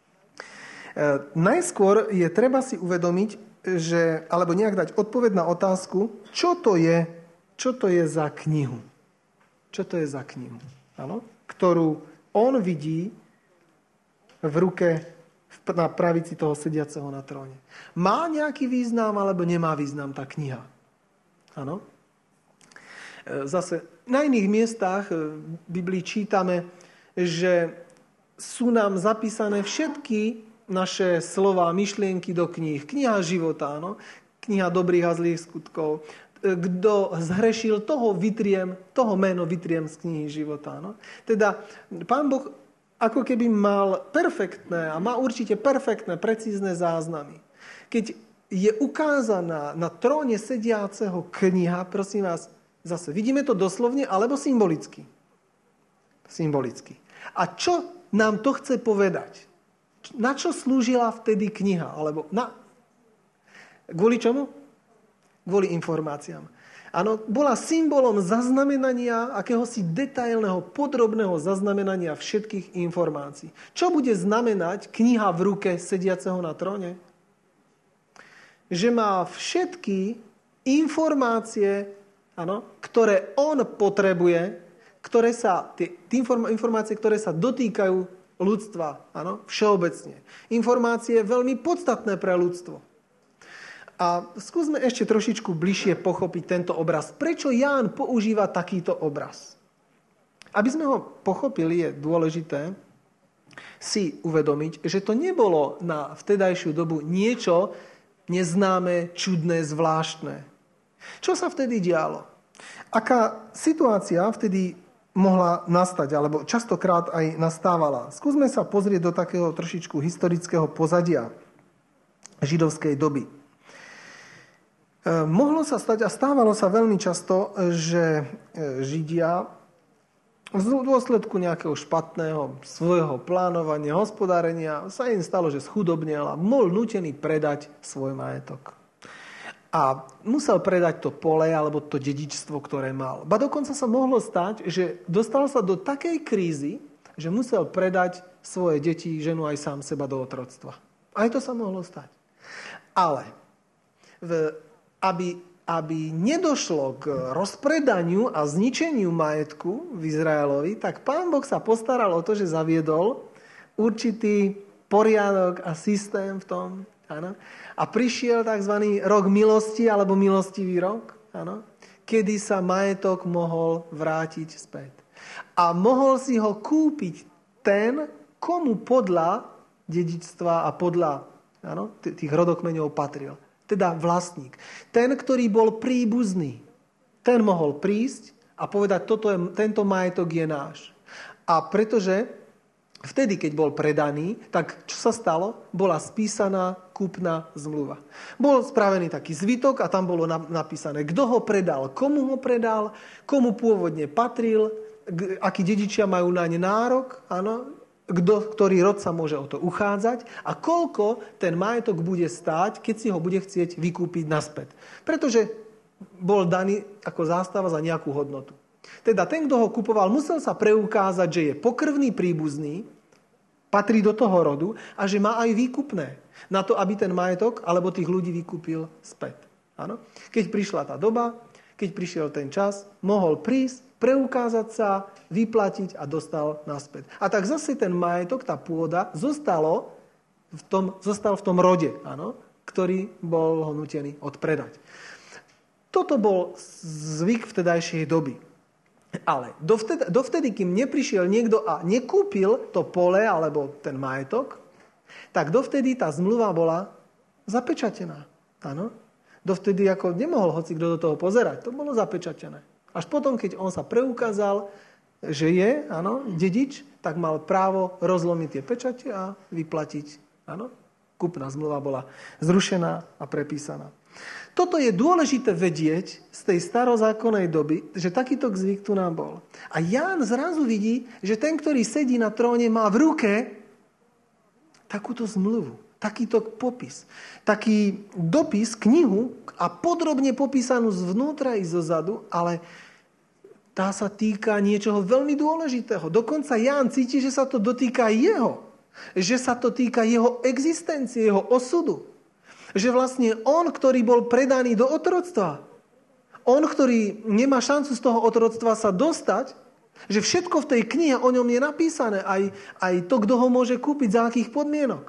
najskôr je treba si uvedomiť, že, alebo nejak dať odpoveď na otázku, čo to je, čo to je za knihu. Čo to je za knihu? Áno? Ktorú on vidí v ruke na pravici toho sediaceho na tróne. Má nejaký význam, alebo nemá význam tá kniha? Áno? Zase na iných miestach v Biblii čítame, že sú nám zapísané všetky naše slová, myšlienky do kníh. Kniha života, áno? Kniha dobrých a zlých skutkov. Kto zhrešil, toho vytriem, toho meno vytriem z knihy života. Áno? Teda Pán Boh ako keby mal perfektné a má určite perfektné, precízne záznamy. Keď je ukázaná na tróne sediaceho kniha, prosím vás, zase vidíme to doslovne alebo symbolicky? Symbolicky. A čo nám to chce povedať? Na čo slúžila vtedy kniha? Alebo na... Kvôli čomu? Kvôli informáciám. Áno, bola symbolom zaznamenania, akéhosi detailného, podrobného zaznamenania všetkých informácií. Čo bude znamenať kniha v ruke sediaceho na tróne? Že má všetky informácie, áno, ktoré on potrebuje, ktoré sa, tie, tie informácie, ktoré sa dotýkajú ľudstva, áno, všeobecne. Informácie veľmi podstatné pre ľudstvo. A skúsme ešte trošičku bližšie pochopiť tento obraz. Prečo Ján používa takýto obraz? Aby sme ho pochopili, je dôležité si uvedomiť, že to nebolo na vtedajšiu dobu niečo neznáme, čudné, zvláštne. Čo sa vtedy dialo? Aká situácia vtedy mohla nastať, alebo častokrát aj nastávala? Skúsme sa pozrieť do takého trošičku historického pozadia židovskej doby. Mohlo sa stať a stávalo sa veľmi často, že Židia v dôsledku nejakého špatného svojho plánovania, hospodárenia sa im stalo, že schudobnel a bol nútený predať svoj majetok. A musel predať to pole alebo to dedičstvo, ktoré mal. Ba dokonca sa mohlo stať, že dostal sa do takej krízy, že musel predať svoje deti, ženu aj sám seba do otroctva. Aj to sa mohlo stať. Ale v Aby, aby nedošlo k rozpredaniu a zničeniu majetku v Izraelovi, tak Pán Boh sa postaral o to, že zaviedol určitý poriadok a systém v tom. Áno? A prišiel tzv. Rok milosti alebo milostivý rok, áno? Kedy sa majetok mohol vrátiť späť. A mohol si ho kúpiť ten, komu podľa dedičstva a podľa áno, tých rodokmeňov patril. Teda vlastník. Ten, ktorý bol príbuzný, ten mohol prísť a povedať, toto je, tento majetok je náš. A pretože vtedy, keď bol predaný, tak čo sa stalo? Bola spísaná kúpna zmluva. Bol spravený taký zvitok a tam bolo napísané, kto ho predal, komu ho predal, komu pôvodne patril, akí dedičia majú naň nárok, áno, Kto, ktorý rod sa môže o to uchádzať a koľko ten majetok bude stáť, keď si ho bude chcieť vykúpiť naspäť. Pretože bol daný ako zástava za nejakú hodnotu. Teda ten, kto ho kupoval, musel sa preukázať, že je pokrvný príbuzný, patrí do toho rodu a že má aj výkupné na to, aby ten majetok alebo tých ľudí vykúpil späť. Áno? Keď prišla tá doba, keď prišiel ten čas, mohol prísť, preukázať sa, vyplatiť a dostal naspäť. A tak zase ten majetok, tá pôda, zostalo v tom, zostal v tom rode, áno, ktorý bol ho nútený odpredať. Toto bol zvyk vtedajšej doby. Ale dovtedy, dovtedy, kým neprišiel niekto a nekúpil to pole alebo ten majetok, tak dovtedy tá zmluva bola zapečatená. Áno? Dovtedy ako nemohol hoci kto do toho pozerať. To bolo zapečatené. Až potom, keď on sa preukázal, že je, áno, dedič, tak mal právo rozlomiť tie pečate a vyplatiť. Áno? Kúpna zmluva bola zrušená a prepísaná. Toto je dôležité vedieť z tej starozákonnej doby, že takýto zvyk tu nám bol. A Ján zrazu vidí, že ten, ktorý sedí na tróne, má v ruke takúto zmluvu, takýto popis, taký dopis, knihu a podrobne popísanú zvnútra i zozadu, ale tá sa týka niečoho veľmi dôležitého. Dokonca Ján cíti, že sa to dotýka jeho. Že sa to týka jeho existencie, jeho osudu. Že vlastne on, ktorý bol predaný do otroctva, on, ktorý nemá šancu z toho otroctva sa dostať, že všetko v tej knihe o ňom je napísané, aj, aj to, kto ho môže kúpiť, za akých podmienok.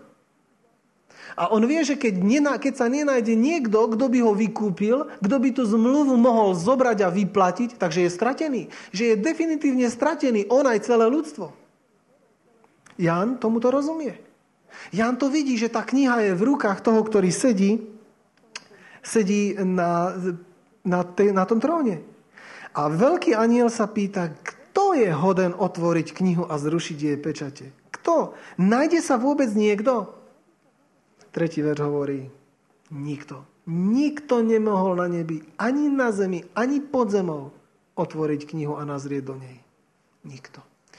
A on vie, že keď, nená, keď sa nenájde niekto, kto by ho vykúpil, kto by tú zmluvu mohol zobrať a vyplatiť, takže je stratený. Že je definitívne stratený on aj celé ľudstvo. Ján tomuto rozumie. Ján to vidí, že tá kniha je v rukách toho, ktorý sedí, sedí na, na, tej, na tom tróne. A veľký anjel sa pýta, kto je hoden otvoriť knihu a zrušiť jej pečate? Kto? Nájde sa vôbec niekto? Tretí verš hovorí, nikto. Nikto nemohol na nebi, ani na zemi, ani pod zemou otvoriť knihu a nazrieť do nej. Nikto.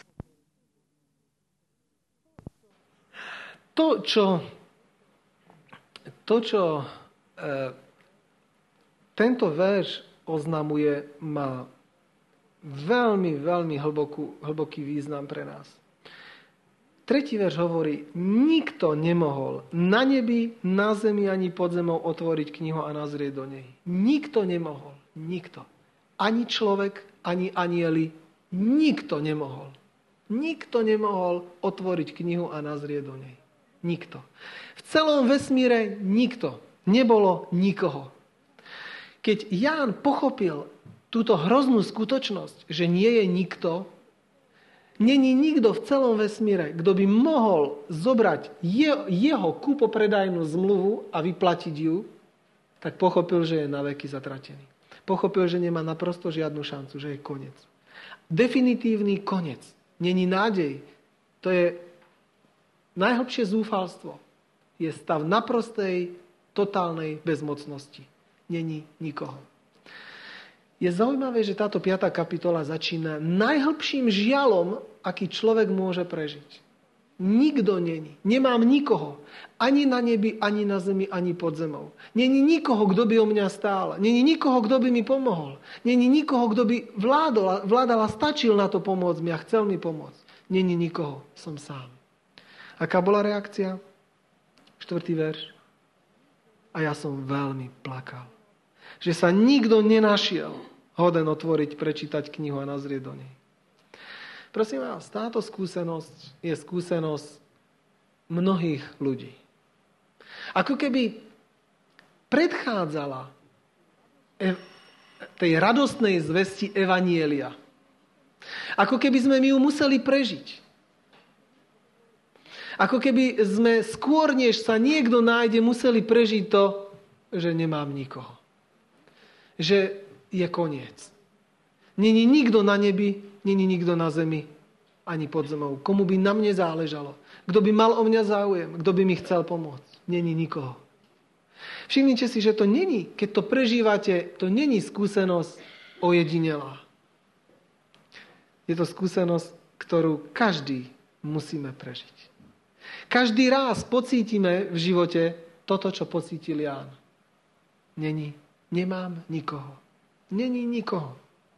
To, čo, to, čo e, tento verš oznamuje, má veľmi, veľmi hlbokú, hlboký význam pre nás. Tretí verš hovorí, nikto nemohol na nebi, na zemi ani pod zemou otvoriť knihu a nazrieť do nej. Nikto nemohol. Nikto. Ani človek, ani anjeli. Nikto nemohol. Nikto nemohol otvoriť knihu a nazrieť do nej. Nikto. V celom vesmíre nikto. Nebolo nikoho. Keď Ján pochopil túto hroznú skutočnosť, že nie je nikto, není nikto v celom vesmíre, kto by mohol zobrať je, jeho kúpopredajnú zmluvu a vyplatiť ju, tak pochopil, že je na veky zatratený. Pochopil, že nemá naprosto žiadnu šancu, že je koniec. Definitívny koniec. Není nádej. To je najhlbšie zúfalstvo. Je stav naprostej, totálnej bezmocnosti. Není nikoho. Je zaujímavé, že táto piata kapitola začína najhlbším žialom, aký človek môže prežiť. Nikto není. Nemám nikoho. Ani na nebi, ani na zemi, ani pod zemou. Není nikoho, kto by o mňa stál. Není nikoho, kto by mi pomohol. Není nikoho, kto by vládol, vládal a stačil na to pomôcť mi a chcel mi pomôcť. Není nikoho. Som sám. Aká bola reakcia? Štvrtý verš. A ja som veľmi plakal. Že sa nikto nenašiel hoden otvoriť, prečítať knihu a nazrieť do nej. Prosím vás, táto skúsenosť je skúsenosť mnohých ľudí. Ako keby predchádzala tej radostnej zvesti evanjelia. Ako keby sme my ju museli prežiť. Ako keby sme skôr, než sa niekto nájde, museli prežiť to, že nemám nikoho. Že je koniec. Není nikto na nebi, není nikto na zemi, ani pod zemou. Komu by na mne záležalo? Kto by mal o mňa záujem? Kto by mi chcel pomôcť? Není nikoho. Všimnite si, že to není, keď to prežívate, to není skúsenosť ojedinelá. Je to skúsenosť, ktorú každý musíme prežiť. Každý raz pocítime v živote toto, čo pocítil Ján. Není. Nemám nikoho. Není nikoho.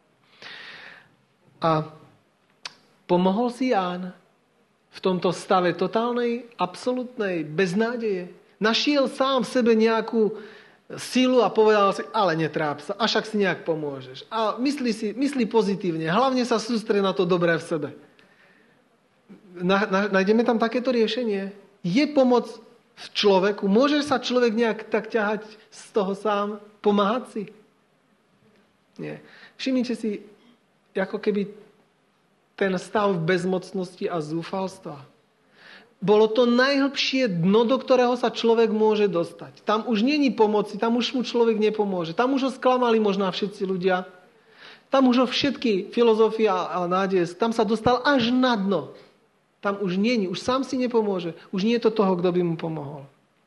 A pomohol si Ján v tomto stave totálnej, absolútnej beznádeje. Našiel sám v sebe nejakú silu a povedal si, ale netráp sa, a však si nejak pomôžeš. A myslí si, myslí pozitívne. Hlavne sa sústrie na to dobré v sebe. Na, na, nájdeme tam takéto riešenie? Je pomoc v človeku? Môže sa človek nejak tak ťahať z toho sám? Pomáhať si? Nie. Všimnite si, ako keby ten stav bezmocnosti a zúfalstva. Bolo to najhlbšie dno, do ktorého sa človek môže dostať. Tam už není pomoci, tam už mu človek nepomôže. Tam už ho sklamali možná všetci ľudia. Tam už ho všetky filozofia a nádeje, tam sa dostal až na dno. Tam už není, už sám si nepomôže. Už nie je to toho, kto by mu pomohol.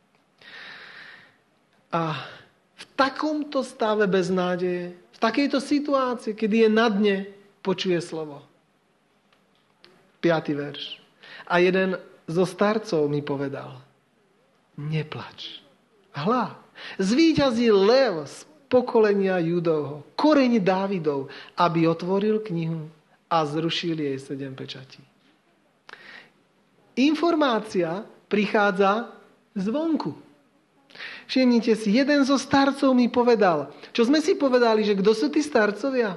A v takomto stave beznádeje, v takejto situácii, kedy je na dne, počuje slovo. Piatý verš. A jeden zo starcov mi povedal, neplač. Hľa, zvíťazil lev z pokolenia Judovho, koreň Dávidov, aby otvoril knihu a zrušil jej sedem pečatí. Informácia prichádza zvonku. Všimnite si, jeden zo starcov mi povedal, čo sme si povedali, že kto sú tí starcovia?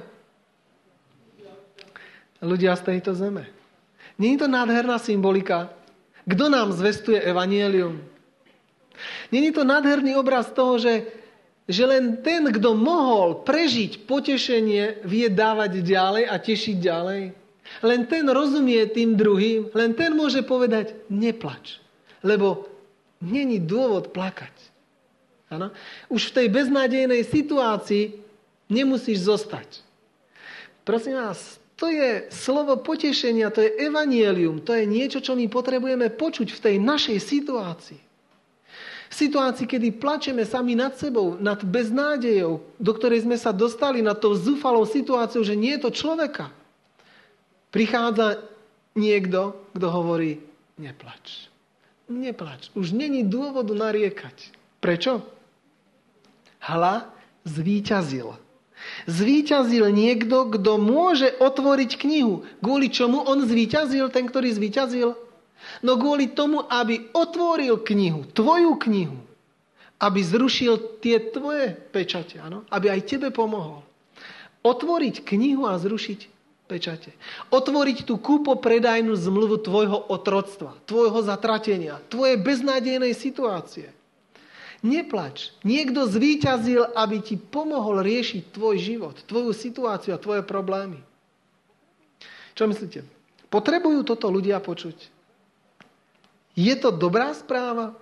Ľudia z tejto zeme. Nie je to nádherná symbolika? Kto nám zvestuje evanjelium? Nie je to nádherný obraz toho, že, že len ten, kto mohol prežiť potešenie, vie dávať ďalej a tešiť ďalej? Len ten rozumie tým druhým, len ten môže povedať, neplač, lebo není dôvod plakať. Ano? Už v tej beznádejnej situácii nemusíš zostať. Prosím vás, to je slovo potešenia, to je evanjelium, to je niečo, čo my potrebujeme počuť v tej našej situácii. V situácii, kedy plačeme sami nad sebou, nad beznádejou, do ktorej sme sa dostali, nad tou zúfalou situáciou, že nie je to človeka. Prichádza niekto, kto hovorí, neplač. Neplač. Už není dôvodu nariekať. Prečo? Hľa, zvíťazil. Zvíťazil niekto, kto môže otvoriť knihu. Kvôli čomu on zvíťazil, ten, ktorý zvíťazil? No kvôli tomu, aby otvoril knihu, tvoju knihu. Aby zrušil tie tvoje pečate, áno? Aby aj tebe pomohol. Otvoriť knihu a zrušiť pečate. Otvoriť tú kúpo-predajnú zmluvu tvojho otroctva, tvojho zatratenia, tvojej beznádejnej situácie. Neplač. Niekto zvíťazil, aby ti pomohol riešiť tvoj život, tvoju situáciu a tvoje problémy. Čo myslíte? Potrebujú toto ľudia počuť? Je to dobrá správa?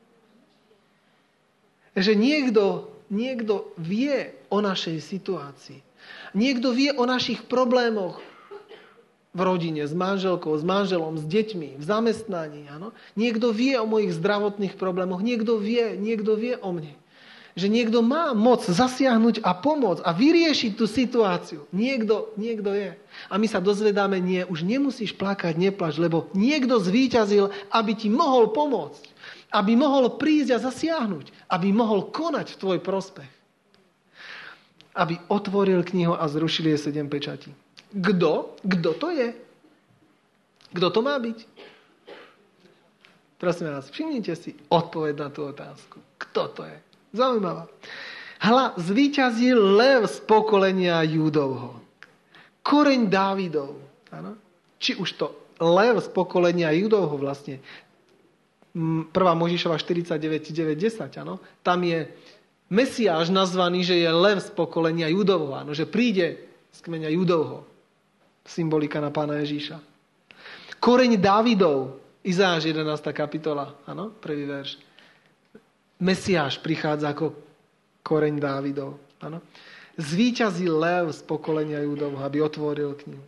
Že niekto, niekto vie o našej situácii. Niekto vie o našich problémoch v rodine, s manželkou, s manželom, s deťmi, v zamestnaní. Áno? Niekto vie o mojich zdravotných problémoch. Niekto vie, niekto vie o mne. Že niekto má moc zasiahnuť a pomôcť a vyriešiť tú situáciu. Niekto, niekto je. A my sa dozvedáme, nie, už nemusíš plakať, neplač, lebo niekto zvíťazil, aby ti mohol pomôcť. Aby mohol prísť a zasiahnuť. Aby mohol konať v tvoj prospech. Aby otvoril knihu a zrušil jej sedem pečatí. Kto? Kto to je? Kto to má byť? Prosím vás, všimnite si odpoveď na tú otázku. Kto to je? Zaujímavá. Hľa, zvíťazil lev z pokolenia Júdovho. Koreň Dávidov. Áno? Či už to lev z pokolenia Júdovho vlastne. prvá Mojžišova štyridsaťdeväť deväť desať. Áno? Tam je Mesiáš nazvaný, že je lev z pokolenia Júdovho. Áno? Že príde z kmeňa Júdovho. Symbolika na pána Ježíša. Koreň Dávidov. Izáš jedenásta kapitola. Áno? Prvý verš. Mesiáš prichádza ako koreň Dávidov. Áno? Zvíťazil lev z pokolenia Júdovho, aby otvoril knihu.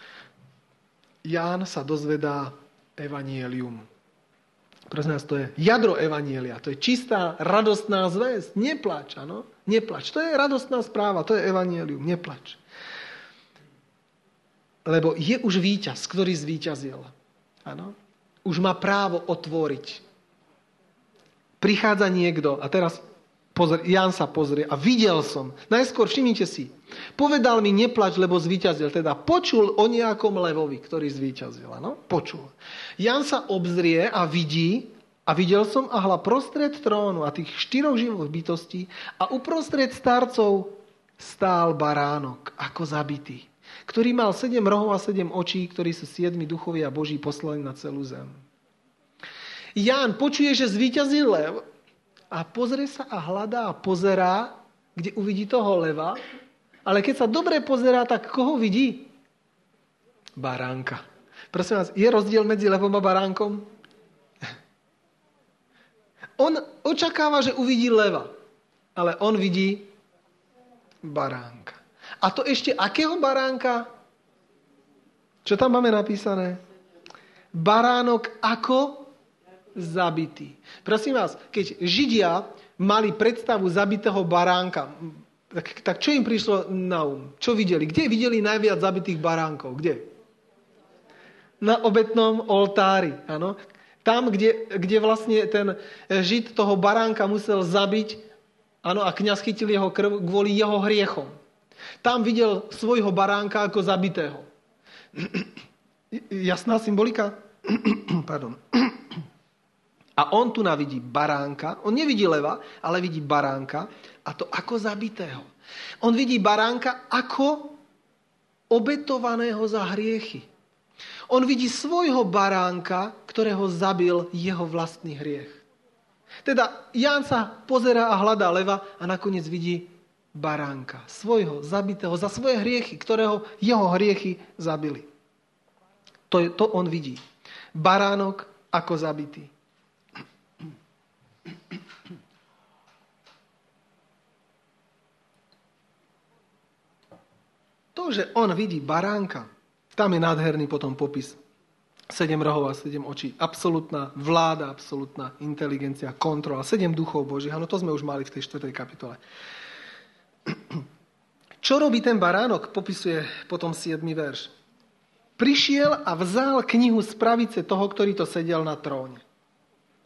Ján sa dozvedá evanjelium. Prosím nás, to je jadro evanjelia. To je čistá, radostná zvesť. Neplač, áno? Neplač. To je radostná správa. To je evanjelium. Neplač. Lebo je už víťaz, ktorý zvíťazil. Áno? Už má právo otvoriť. Prichádza niekto a teraz pozri, Ján sa pozrie a videl som. Najskôr všimnite si. Povedal mi, neplač, lebo zvíťazil. Teda počul o nejakom levovi, ktorý zvíťazil. Áno? Počul. Ján sa obzrie a vidí a videl som a hľa prostred trónu a tých štyroch živoch bytostí a uprostred starcov stál baránok ako zabitý, ktorý mal sedem rohov a sedem očí, ktorí sú siedmi duchovia Boží poslaní na celú zem. Ján počuje, že zvíťazil lev a pozrie sa a hľadá a pozerá, kde uvidí toho leva, ale keď sa dobre pozerá, tak koho vidí? Baránka. Prosím vás, je rozdiel medzi levom a baránkom? On očakáva, že uvidí leva, ale on vidí baránka. A to ešte akého baránka? Čo tam máme napísané? Baránok ako zabitý. Prosím vás, keď Židia mali predstavu zabitého baránka, tak, tak čo im prišlo na um? Čo videli? Kde videli najviac zabitých baránkov? Kde? Na obetnom oltári. Áno? Tam, kde, kde vlastne ten Žid toho baránka musel zabiť, áno, a kňaz chytil jeho krv kvôli jeho hriechom. Tam videl svojho baránka ako zabitého. Jasná symbolika? Pardon. A on tu navidí baránka. On nevidí leva, ale vidí baránka. A to ako zabitého. On vidí baránka ako obetovaného za hriechy. On vidí svojho baránka, ktorého zabil jeho vlastný hriech. Teda Ján sa pozerá a hľadá leva a nakoniec vidí baránka. Svojho zabitého za svoje hriechy, ktorého jeho hriechy zabili. To, je, to on vidí. Baránok ako zabitý. To, že on vidí baránka, tam je nádherný potom popis. Sedem rohov a sedem očí. Absolutná vláda, absolútna inteligencia, kontrola. Sedem duchov Božích. Áno, to sme už mali v tej štvrtej kapitole. Čo robí ten baránok? Popisuje potom siedmy verš. Prišiel a vzal knihu z pravice toho, ktorý to sedel na tróne.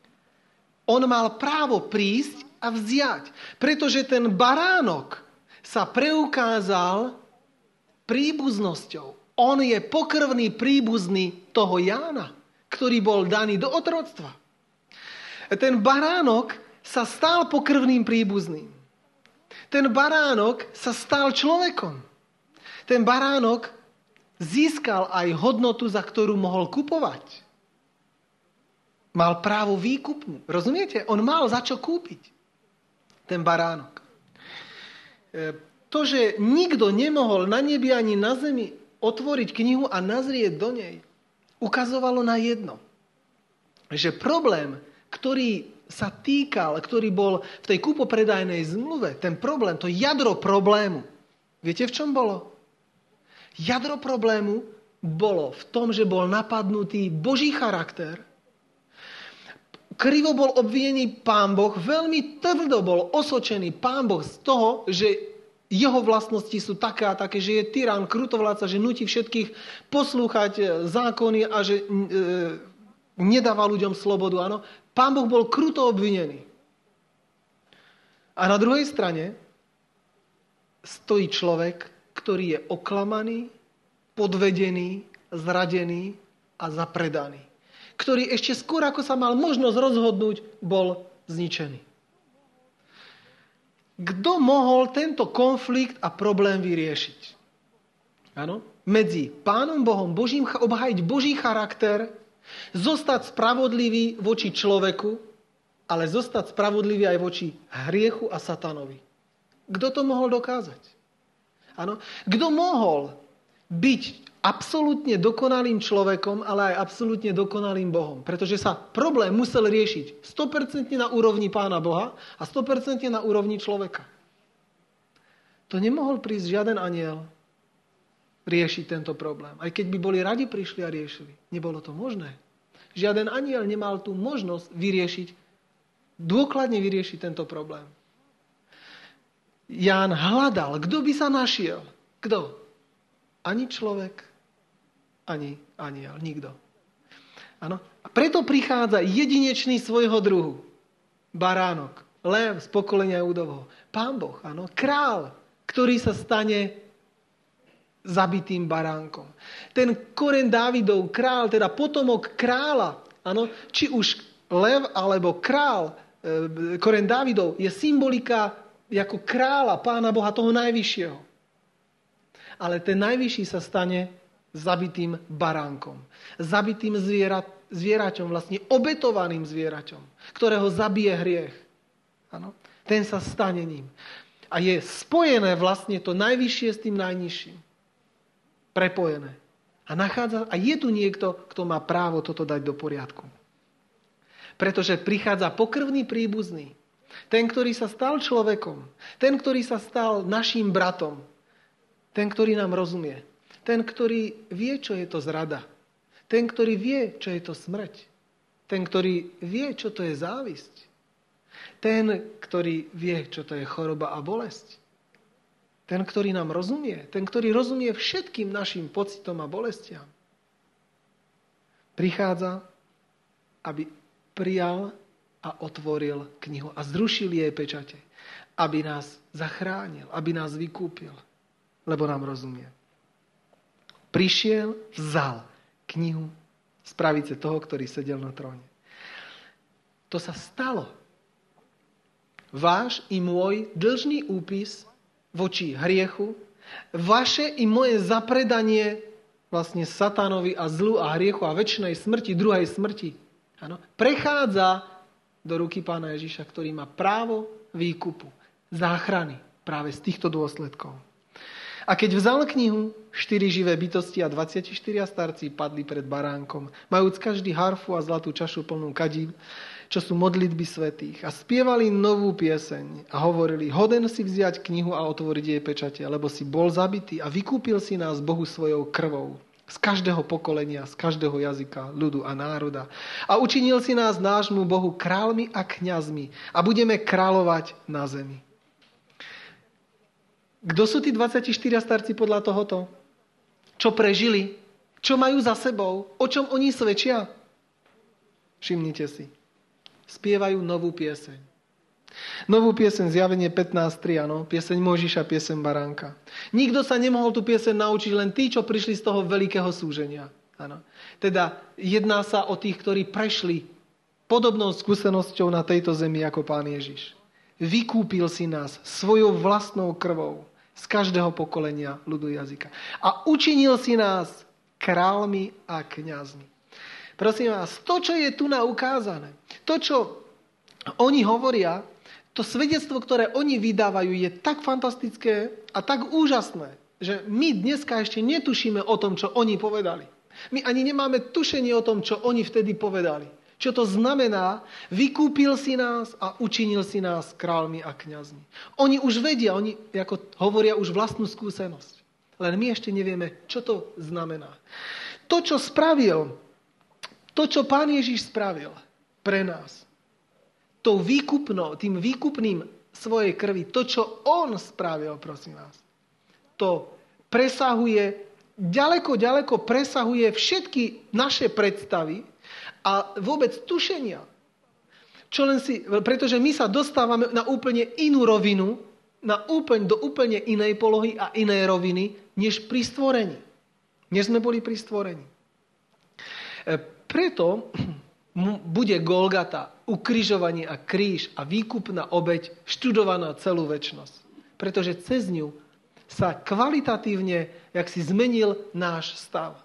On mal právo prísť a vziať, pretože ten baránok sa preukázal príbuznosťou. On je pokrvný príbuzný toho Jána, ktorý bol daný do otroctva. Ten baránok sa stal pokrvným príbuzným. Ten baránok sa stal človekom. Ten baránok získal aj hodnotu, za ktorú mohol kupovať. Mal právo výkupnú. Rozumiete? On mal za čo kúpiť. Ten baránok. To, že nikto nemohol na nebi ani na zemi otvoriť knihu a nazrieť do nej, ukazovalo na jedno. Že problém, ktorý sa týkal, ktorý bol v tej kúpopredajnej zmluve, ten problém, to jadro problému, viete v čom bolo? Jadro problému bolo v tom, že bol napadnutý Boží charakter. Krivo bol obvinený Pán Boh, veľmi tvrdo bol osočený Pán Boh z toho, že jeho vlastnosti sú také a také, že je tyran, krutovláca, že nutí všetkých poslúchať zákony a že e, nedáva ľuďom slobodu. Áno. Pán Boh bol kruto obvinený. A na druhej strane stojí človek, ktorý je oklamaný, podvedený, zradený a zapredaný. Ktorý ešte skôr, ako sa mal možnosť rozhodnúť, bol zničený. Kto mohol tento konflikt a problém vyriešiť? Áno? Medzi Pánom Bohom, Božím, obhájiť Boží charakter, zostať spravodlivý voči človeku, ale zostať spravodlivý aj voči hriechu a satanovi. Kto to mohol dokázať? Áno? Kto mohol byť absolútne dokonalým človekom, ale aj absolútne dokonalým Bohom? Pretože sa problém musel riešiť sto percent na úrovni Pána Boha a sto percent na úrovni človeka. To nemohol prísť žiaden anjel riešiť tento problém. Aj keď by boli radi prišli a riešili. Nebolo to možné. Žiaden anjel nemal tú možnosť vyriešiť, dôkladne vyriešiť tento problém. Ján hľadal, kto by sa našiel. Kto? Ani človek, ani anjel, nikto. Áno? A preto prichádza jedinečný svojho druhu. Baránok, lev z pokolenia Júdovho. Pán Boh, áno? Král, ktorý sa stane zabitým baránkom. Ten koren Dávidov, král, teda potomok kráľa, áno? Či už lev alebo král, e, koren Dávidov, je symbolika ako kráľa, Pána Boha, toho najvyššieho. Ale ten najvyšší sa stane zabitým baránkom. Zabitým zviera, zvieraťom, vlastne obetovaným zvieraťom, ktorého zabije hriech. Ano? Ten sa stane ním. A je spojené vlastne to najvyššie s tým najnižším. Prepojené. A, nachádza, a je tu niekto, kto má právo toto dať do poriadku. Pretože prichádza pokrvný príbuzný. Ten, ktorý sa stal človekom. Ten, ktorý sa stal naším bratom. Ten, ktorý nám rozumie. Ten, ktorý vie, čo je to zrada. Ten, ktorý vie, čo je to smrť. Ten, ktorý vie, čo to je závisť. Ten, ktorý vie, čo to je choroba a bolesť. Ten, ktorý nám rozumie. Ten, ktorý rozumie všetkým našim pocitom a bolestiam. Prichádza, aby prijal a otvoril knihu a zrušil jej pečate. Aby nás zachránil, aby nás vykúpil. Lebo nám rozumie. Prišiel, vzal knihu z pravice toho, ktorý sedel na tróne. To sa stalo. Váš i môj dlžný úpis voči hriechu, vaše i moje zapredanie vlastne satánovi a zlu a hriechu a večnej smrti, druhej smrti, ano, prechádza do ruky Pána Ježiša, ktorý má právo výkupu, záchrany práve z týchto dôsledkov. A keď vzal knihu, štyri živé bytosti a dvadsaťštyria starci padli pred baránkom, majúc každý harfu a zlatú čašu plnú kadíb, čo sú modlitby svätých. A spievali novú pieseň a hovorili, hoden si vziať knihu a otvoriť jej pečate, lebo si bol zabitý a vykúpil si nás Bohu svojou krvou. Z každého pokolenia, z každého jazyka, ľudu a národa. A učinil si nás nášmu Bohu kráľmi a kňazmi a budeme kráľovať na zemi. Kto sú tí dvadsaťštyria starci podľa tohoto? Čo prežili? Čo majú za sebou? O čom oni svedčia? Všimnite si. Spievajú novú pieseň. Novú pieseň Zjavenie pätnásť tri, áno, pieseň Mojžiša, pieseň Baránka. Nikto sa nemohol tú pieseň naučiť, len tí, čo prišli z toho veľkého súženia. Áno. Teda jedná sa o tých, ktorí prešli podobnou skúsenosťou na tejto zemi ako Pán Ježiš. Vykúpil si nás svojou vlastnou krvou z každého pokolenia ľudu jazyka. A učinil si nás kráľmi a kňazmi. Prosím vás, to, čo je tu na ukázané, to, čo oni hovoria, to svedectvo, ktoré oni vydávajú, je tak fantastické a tak úžasné, že my dneska ešte netušíme o tom, čo oni povedali. My ani nemáme tušenie o tom, čo oni vtedy povedali. Čo to znamená, vykúpil si nás a učinil si nás kráľmi a kňazmi. Oni už vedia, oni ako hovoria už vlastnú skúsenosť. Len my ešte nevieme, čo to znamená. To, čo spravil, to, čo Pán Ježiš spravil pre nás, tou výkupnou, tým výkupným svojej krvi, to, čo on spravil, prosím vás, to presahuje, ďaleko, ďaleko presahuje všetky naše predstavy a vôbec tušenia. Čo len si, pretože my sa dostávame na úplne inú rovinu, na úplne, do úplne inej polohy a inej roviny, než pri stvorení. Než sme boli pri stvorení. Preto bude Golgata, ukrižovanie a kríž a výkupná obeť študovaná celú večnosť. Pretože cez ňu sa kvalitatívne, jak si zmenil náš stav.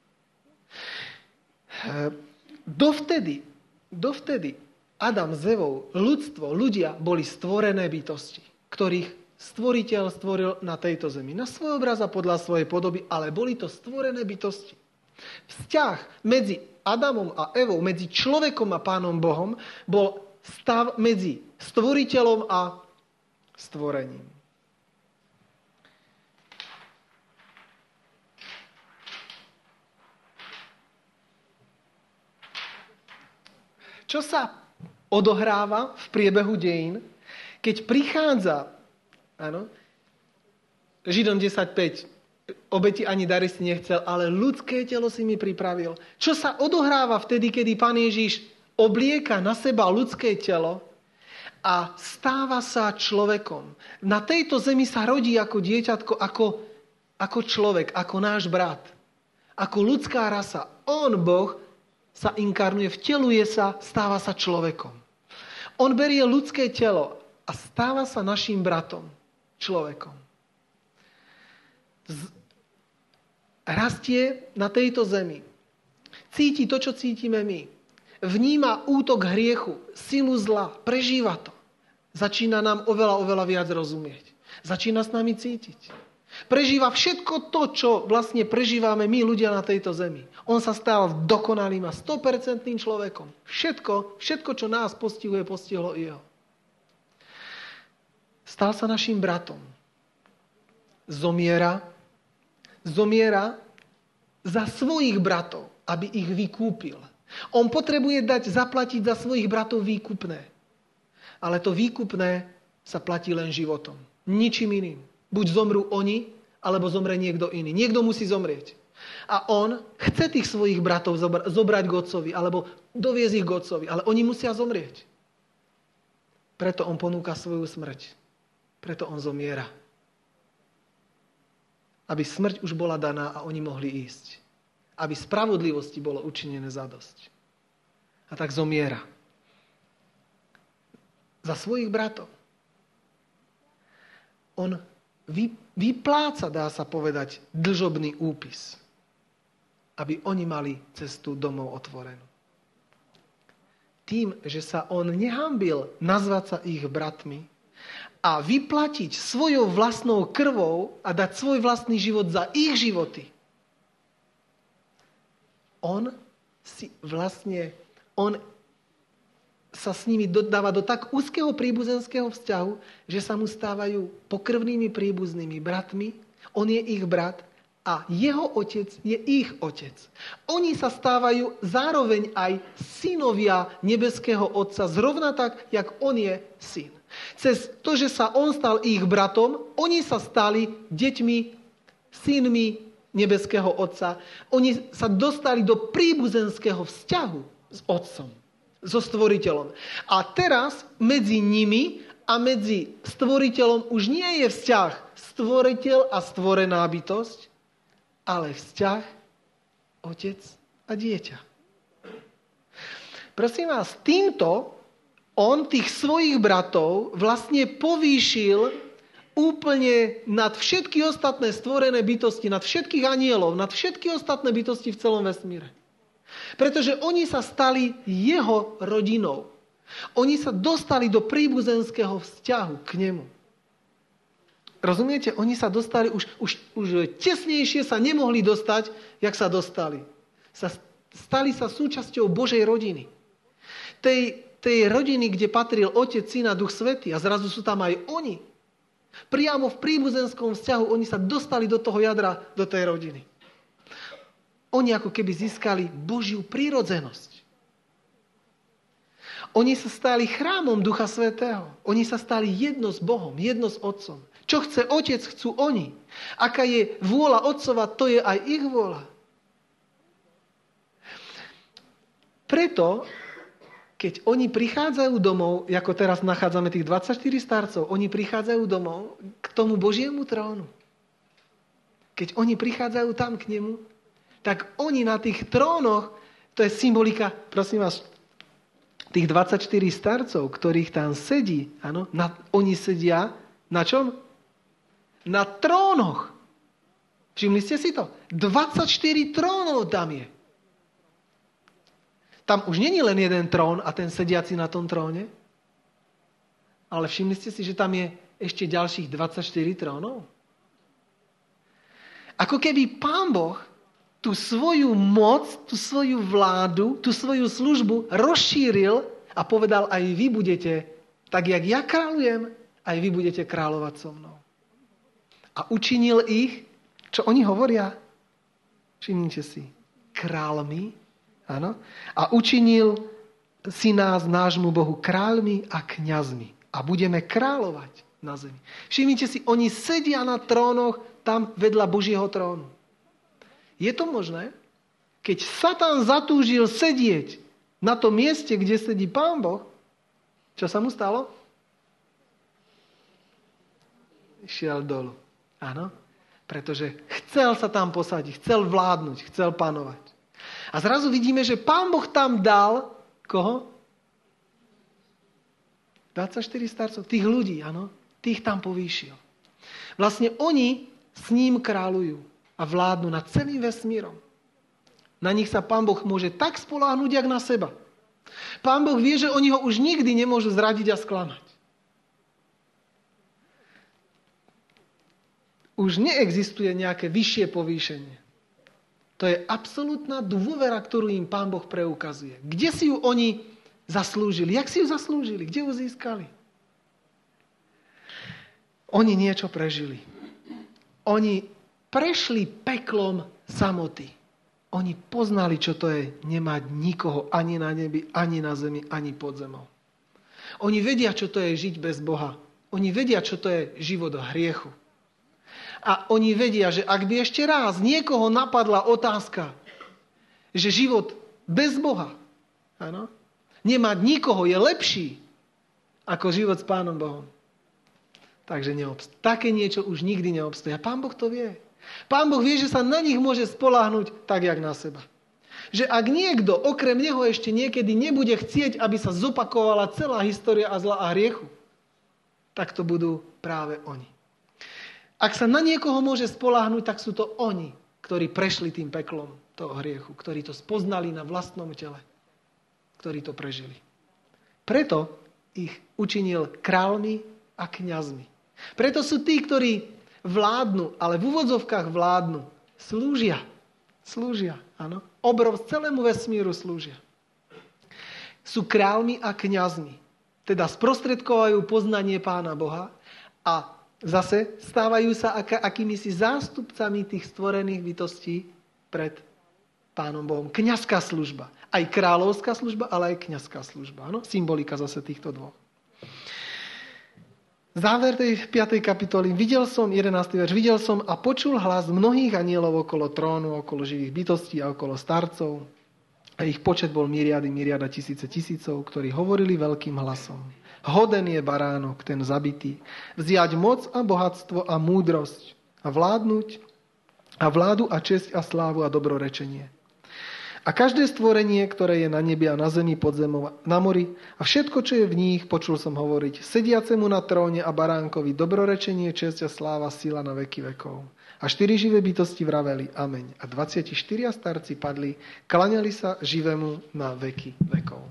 Dovtedy, dovtedy Adam s Evou, ľudstvo, ľudia boli stvorené bytosti, ktorých stvoriteľ stvoril na tejto zemi. Na svoj obraz a podľa svojej podoby, ale boli to stvorené bytosti. Vzťah medzi Adamom a Evou, medzi človekom a Pánom Bohom, bol stav medzi stvoriteľom a stvorením. Čo sa odohráva v priebehu dejín, keď prichádza, áno, Židom desať päť, obeti ani dary si nechcel, ale ľudské telo si mi pripravil. Čo sa odohráva vtedy, kedy Pán Ježiš oblieka na seba ľudské telo a stáva sa človekom. Na tejto zemi sa rodí ako dieťatko, ako, ako človek, ako náš brat, ako ľudská rasa. On, Boh, sa inkarnuje, vteluje sa, stáva sa človekom. On berie ľudské telo a stáva sa naším bratom, človekom. Z... Rastie na tejto zemi. Cíti to, čo cítime my. Vníma útok hriechu, silu zla, prežíva to. Začína nám oveľa, oveľa viac rozumieť. Začína s nami cítiť. Prežíva všetko to, čo vlastne prežívame my, ľudia na tejto zemi. On sa stal dokonalým a sto percent človekom. Všetko, všetko, čo nás postihuje, postihlo i jeho. Stal sa našim bratom. Zomiera, zomiera za svojich bratov, aby ich vykúpil. On potrebuje dať, zaplatiť za svojich bratov výkupné. Ale to výkupné sa platí len životom. Ničím iným. Buď zomrú oni, alebo zomre niekto iný. Niekto musí zomrieť. A on chce tých svojich bratov zobrať k otcovi, alebo doviezť ich k otcovi, ale oni musia zomrieť. Preto on ponúka svoju smrť. Preto on zomiera. Aby smrť už bola daná a oni mohli ísť. Aby spravodlivosti bolo učinené zadosť. A tak zomiera. Za svojich bratov. On vypláca, dá sa povedať, dlžobný úpis, aby oni mali cestu domov otvorenú. Tým, že sa on nehanbil nazvať sa ich bratmi a vyplatiť svojou vlastnou krvou a dať svoj vlastný život za ich životy, on si vlastne, on sa s nimi dodáva do tak úzkeho príbuzenského vzťahu, že sa mu stávajú pokrvnými príbuznými bratmi. On je ich brat a jeho otec je ich otec. Oni sa stávajú zároveň aj synovia nebeského Otca, zrovna tak, jak on je syn. Cez to, že sa on stal ich bratom, oni sa stali deťmi, synmi nebeského Otca. Oni sa dostali do príbuzenského vzťahu s Otcom. so stvoriteľom. A teraz medzi nimi a medzi stvoriteľom už nie je vzťah stvoriteľ a stvorená bytosť, ale vzťah otec a dieťa. Prosím vás, týmto on tých svojich bratov vlastne povýšil úplne nad všetky ostatné stvorené bytosti, nad všetkých anielov, nad všetky ostatné bytosti v celom vesmíre. Pretože oni sa stali jeho rodinou. Oni sa dostali do príbuzenského vzťahu k nemu. Rozumiete? Oni sa dostali, už, už, už tesnejšie sa nemohli dostať, jak sa dostali. Sa, stali sa súčasťou Božej rodiny. Tej, tej rodiny, kde patril Otec, Syn a Duch Svätý. A zrazu sú tam aj oni. Priamo v príbuzenskom vzťahu oni sa dostali do toho jadra, do tej rodiny. Oni ako keby získali Božiu prírodzenosť. Oni sa stali chrámom Ducha Svätého. Oni sa stali jedno s Bohom, jedno s Otcom. Čo chce Otec, chcú oni. Aká je vôľa Otcova, to je aj ich vôľa. Preto, keď oni prichádzajú domov, ako teraz nachádzame tých dvadsaťštyri starcov, oni prichádzajú domov k tomu Božiemu trónu. Keď oni prichádzajú tam k nemu, tak oni na tých trónoch, to je symbolika, prosím vás, tých dvadsaťštyri starcov, ktorých tam sedí, áno, na, oni sedia na čom? Na trónoch. Všimli ste si to? dvadsaťštyri trónov tam je. Tam už není len jeden trón a ten sediaci na tom tróne, ale všimli ste si, že tam je ešte ďalších dvadsaťštyri trónov? Ako keby Pán Boh tú svoju moc, tú svoju vládu, tú svoju službu rozšíril a povedal, aj vy budete, tak jak ja kráľujem, aj vy budete kráľovať so mnou. A učinil ich, čo oni hovoria? Všimnite si, kráľmi, áno? A učinil si nás, nášmu Bohu, kráľmi a kňazmi. A budeme kráľovať na zemi. Všimnite si, oni sedia na trónoch tam vedľa Božieho trónu. Je to možné? Keď Satan zatúžil sedieť na tom mieste, kde sedí Pán Boh, čo sa mu stalo? Šiel dolu. Áno? Pretože chcel sa tam posadiť, chcel vládnuť, chcel panovať. A zrazu vidíme, že Pán Boh tam dal koho? dvadsaťštyri starcov, tých ľudí, áno? Tých tam povýšil. Vlastne oni s ním kráľujú a vládnu nad celým vesmírom. Na nich sa Pán Boh môže tak spoľahnúť, jak na seba. Pán Boh vie, že oni ho už nikdy nemôžu zradiť a sklamať. Už neexistuje nejaké vyššie povýšenie. To je absolútna dôvera, ktorú im Pán Boh preukazuje. Kde si ju oni zaslúžili? Jak si ju zaslúžili? Kde ju získali? Oni niečo prežili. Oni prešli peklom samoty. Oni poznali, čo to je nemať nikoho ani na nebi, ani na zemi, ani pod zemou. Oni vedia, čo to je žiť bez Boha. Oni vedia, čo to je život v hriechu. A oni vedia, že ak by ešte raz niekoho napadla otázka, že život bez Boha, áno, nemať nikoho je lepší ako život s Pánom Bohom. Takže neobstojí. Také niečo už nikdy neobstojí. A Pán Boh to vie. Pán Boh vie, že sa na nich môže spoľahnúť tak, jak na seba. Že ak niekto okrem neho ešte niekedy nebude chcieť, aby sa zopakovala celá história a zla a hriechu, tak to budú práve oni. Ak sa na niekoho môže spoľahnúť, tak sú to oni, ktorí prešli tým peklom toho hriechu, ktorí to spoznali na vlastnom tele, ktorí to prežili. Preto ich učinil kráľmi a kňazmi. Preto sú tí, ktorí vládnu, ale v úvodzovkách vládnu, slúžia. Slúžia, áno. Obrov celému vesmíru slúžia. Sú kráľmi a kňazmi. Teda sprostredkovajú poznanie Pána Boha a zase stávajú sa ak- akýmisi zástupcami tých stvorených bytostí pred Pánom Bohom. Kňazská služba. Aj kráľovská služba, ale aj kňazská služba. Áno? Symbolika zase týchto dvoch. Záver tej piatej kapitoly. Videl som, jedenásty verš, videl som a počul hlas mnohých anielov okolo trónu, okolo živých bytostí a okolo starcov. A ich počet bol myriady, myriada, tisíce tisícov, ktorí hovorili veľkým hlasom. Hoden je baránok, ten zabitý, vziať moc a bohatstvo a múdrosť a vládnuť a vládu a česť a slávu a dobrorečenie. A každé stvorenie, ktoré je na nebi a na zemi, pod zemou, na mori a všetko, čo je v nich, počul som hovoriť, sediacemu na tróne a baránkovi dobrorečenie, česť a sláva, sila na veky vekov. A štyri živé bytosti vraveli ameň. A dvadsaťštyria starci padli, klaňali sa živému na veky vekov.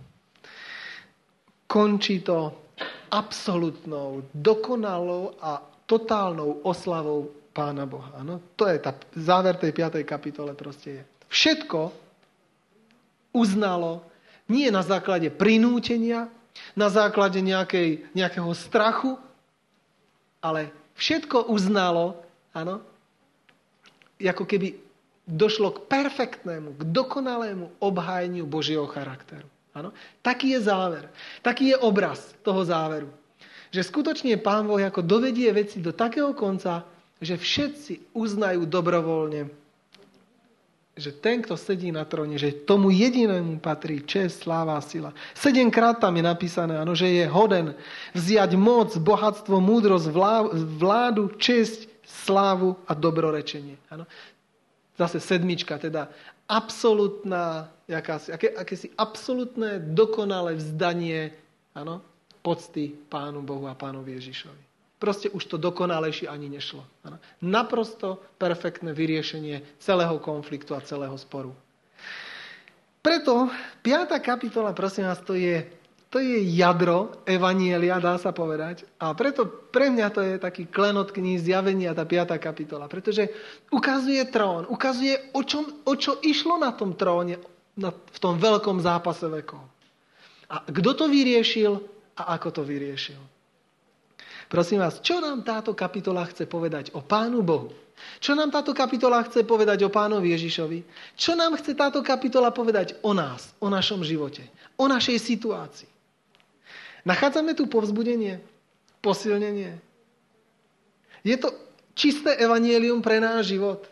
Končí to absolútnou, dokonalou a totálnou oslavou Pána Boha. Ano? To je tá, záver tej piatej kapitole proste je. Všetko uznalo, nie na základe prinútenia, na základe nejakej, nejakého strachu, ale všetko uznalo, áno, ako keby došlo k perfektnému, k dokonalému obhájeniu Božieho charakteru. Áno? Taký je záver. Taký je obraz toho záveru. Že skutočne Pán Boh ako dovedie veci do takého konca, že všetci uznajú dobrovoľne, že ten, kto sedí na tróne, že tomu jedinému patrí česť, sláva a sila. Sedemkrát tam je napísané, áno, že je hoden vziať moc, bohatstvo, múdrosť, vládu, česť, slávu a dobrorečenie. Áno. Zase sedmička, teda absolútna, jakási, aké, akési absolútne, dokonalé vzdanie, áno, pocty Pánu Bohu a Pánovi Ježišovi. Proste už to dokonalejšie ani nešlo. Áno. Naprosto perfektné vyriešenie celého konfliktu a celého sporu. Preto piata kapitola, prosím vás, to je, to je jadro evanielia, dá sa povedať. A preto pre mňa to je taký klenot kníh Zjavenia, tá piata kapitola. Pretože ukazuje trón, ukazuje, o, čom, o čo išlo na tom tróne, na, v tom veľkom zápase vekov. A kto to vyriešil a ako to vyriešil. Prosím vás, čo nám táto kapitola chce povedať o Pánu Bohu? Čo nám táto kapitola chce povedať o Pánovi Ježišovi? Čo nám chce táto kapitola povedať o nás, o našom živote, o našej situácii? Nachádzame tu povzbudenie, posilnenie. Je to čisté evanjelium pre náš život.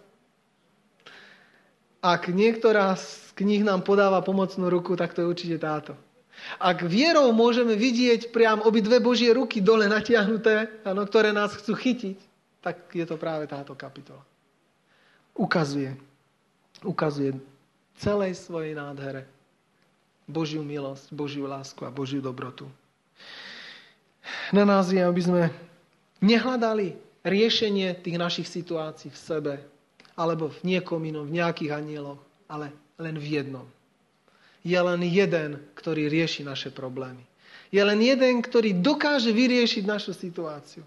Ak niektorá z kníh nám podáva pomocnú ruku, tak to je určite táto. Ak vierou môžeme vidieť priam obidve Božie ruky dole natiahnuté, ano, ktoré nás chcú chytiť, tak je to práve táto kapitola. Ukazuje, ukazuje celej svojej nádhere Božiu milosť, Božiu lásku a Božiu dobrotu. Na nás je, aby sme nehľadali riešenie tých našich situácií v sebe, alebo v niekom inom, v nejakých anieloch, ale len v jednom. Je len jeden, ktorý rieši naše problémy. Je len jeden, ktorý dokáže vyriešiť našu situáciu.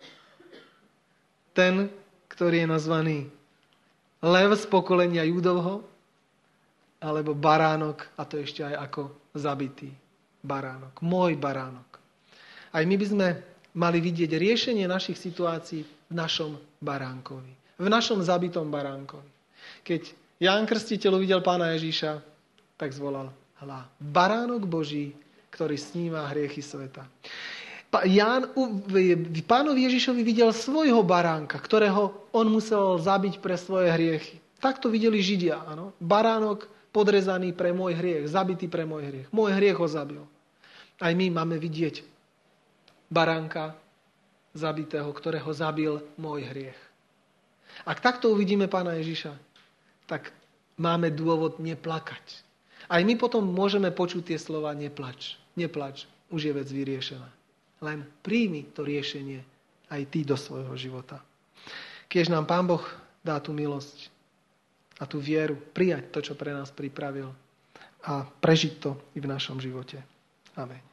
Ten, ktorý je nazvaný lev z pokolenia Júdovho, alebo baránok, a to ešte aj ako zabitý baránok. Môj baránok. Aj my by sme mali vidieť riešenie našich situácií v našom baránkovi. V našom zabitom baránkovi. Keď Ján Krstiteľ uvidel Pána Ježíša, tak zvolal, hľa, baránok Boží, ktorý sníma hriechy sveta. Ján Pánovi Ježišovi videl svojho baránka, ktorého on musel zabiť pre svoje hriechy. Tak to videli Židia. Áno? Baránok podrezaný pre môj hriech, zabitý pre môj hriech. Môj hriech ho zabil. Aj my máme vidieť baránka zabitého, ktorého zabil môj hriech. Ak takto uvidíme Pána Ježiša, tak máme dôvod neplakať. Aj my potom môžeme počuť tie slova neplač, neplač, už je vec vyriešená. Len príjmi to riešenie aj ty do svojho života. Keď nám Pán Boh dá tú milosť a tú vieru, prijať to, čo pre nás pripravil a prežiť to i v našom živote. Amen.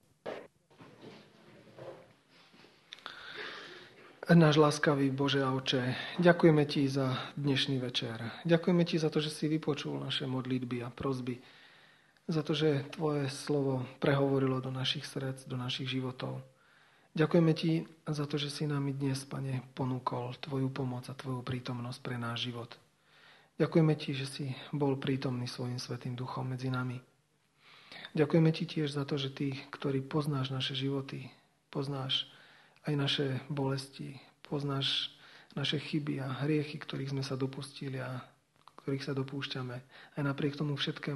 Náš láskavý Bože a Oče, ďakujeme Ti za dnešný večer. Ďakujeme Ti za to, že si vypočul naše modlitby a prosby. Za to, že Tvoje slovo prehovorilo do našich srdc, do našich životov. Ďakujeme Ti za to, že si nám i dnes, Pane, ponúkol Tvoju pomoc a Tvoju prítomnosť pre náš život. Ďakujeme Ti, že si bol prítomný svojim Svätým Duchom medzi nami. Ďakujeme Ti tiež za to, že Ty, ktorý poznáš naše životy, poznáš aj naše bolesti, poznáš naše chyby a hriechy, ktorých sme sa dopustili a ktorých sa dopúšťame. Aj napriek tomu všetkému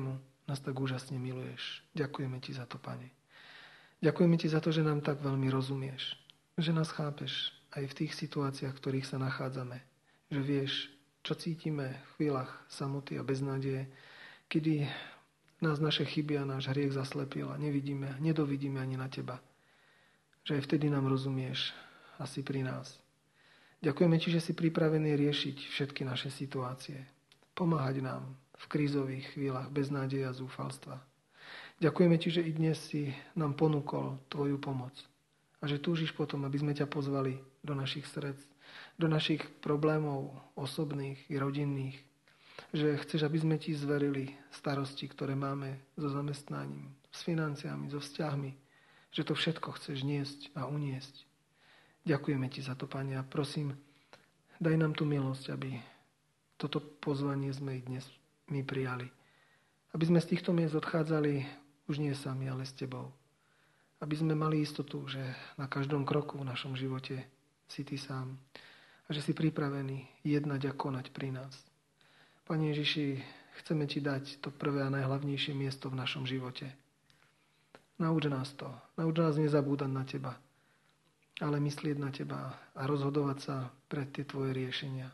nás tak úžasne miluješ. Ďakujeme ti za to, Pane. Ďakujeme ti za to, že nám tak veľmi rozumieš. Že nás chápeš aj v tých situáciách, v ktorých sa nachádzame. Že vieš, čo cítime v chvíľach samoty a beznádeje, kedy nás naše chyby a náš hriech zaslepil a nevidíme, nedovidíme ani na teba. Že aj vtedy nám rozumieš a si pri nás. Ďakujeme ti, že si pripravený riešiť všetky naše situácie. Pomáhať nám v krízových chvíľach beznádeje a zúfalstva. Ďakujeme ti, že i dnes si nám ponúkol tvoju pomoc. A že túžiš potom, aby sme ťa pozvali do našich srdc, do našich problémov osobných i rodinných. Že chceš, aby sme ti zverili starosti, ktoré máme so zamestnaním, s financiami, so vzťahmi. Že to všetko chceš niesť a uniesť. Ďakujeme ti za to, Pane, a prosím, daj nám tú milosť, aby toto pozvanie sme i dnes my prijali. Aby sme z týchto miest odchádzali už nie sami, ale s tebou. Aby sme mali istotu, že na každom kroku v našom živote si ty sám a že si pripravený jednať a konať pri nás. Pane Ježiši, chceme ti dať to prvé a najhlavnejšie miesto v našom živote. Nauč nás to. Nauč nás nezabúdať na teba, ale myslieť na teba a rozhodovať sa pre tie tvoje riešenia.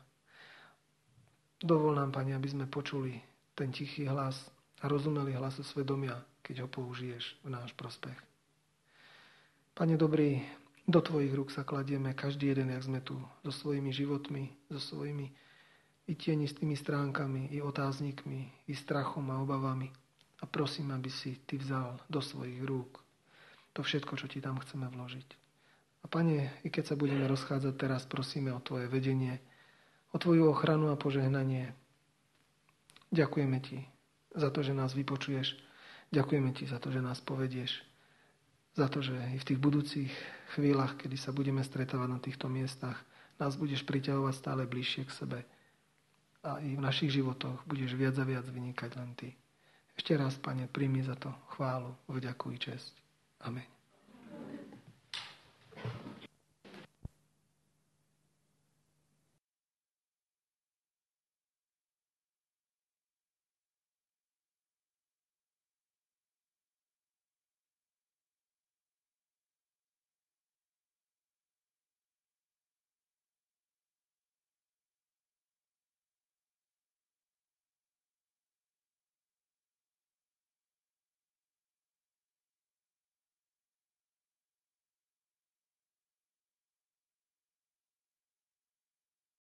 Dovol nám, Pane, aby sme počuli ten tichý hlas a rozumeli hlasu svedomia, keď ho použiješ v náš prospech. Pane dobrý, do tvojich rúk sa kladieme každý jeden, jak sme tu, so svojimi životmi, so svojimi i tienistými stránkami, i otáznikmi, i strachom a obavami. A prosím, aby si ty vzal do svojich rúk to všetko, čo ti tam chceme vložiť. A Pane, i keď sa budeme rozchádzať teraz, prosíme o tvoje vedenie, o tvoju ochranu a požehnanie. Ďakujeme ti za to, že nás vypočuješ. Ďakujeme ti za to, že nás povedieš. Za to, že i v tých budúcich chvíľach, kedy sa budeme stretávať na týchto miestach, nás budeš priťahovať stále bližšie k sebe. A i v našich životoch budeš viac a viac vynikať len ty. Ešte raz, Pane, príjmi za to chválu, vďaku i česť. Amen.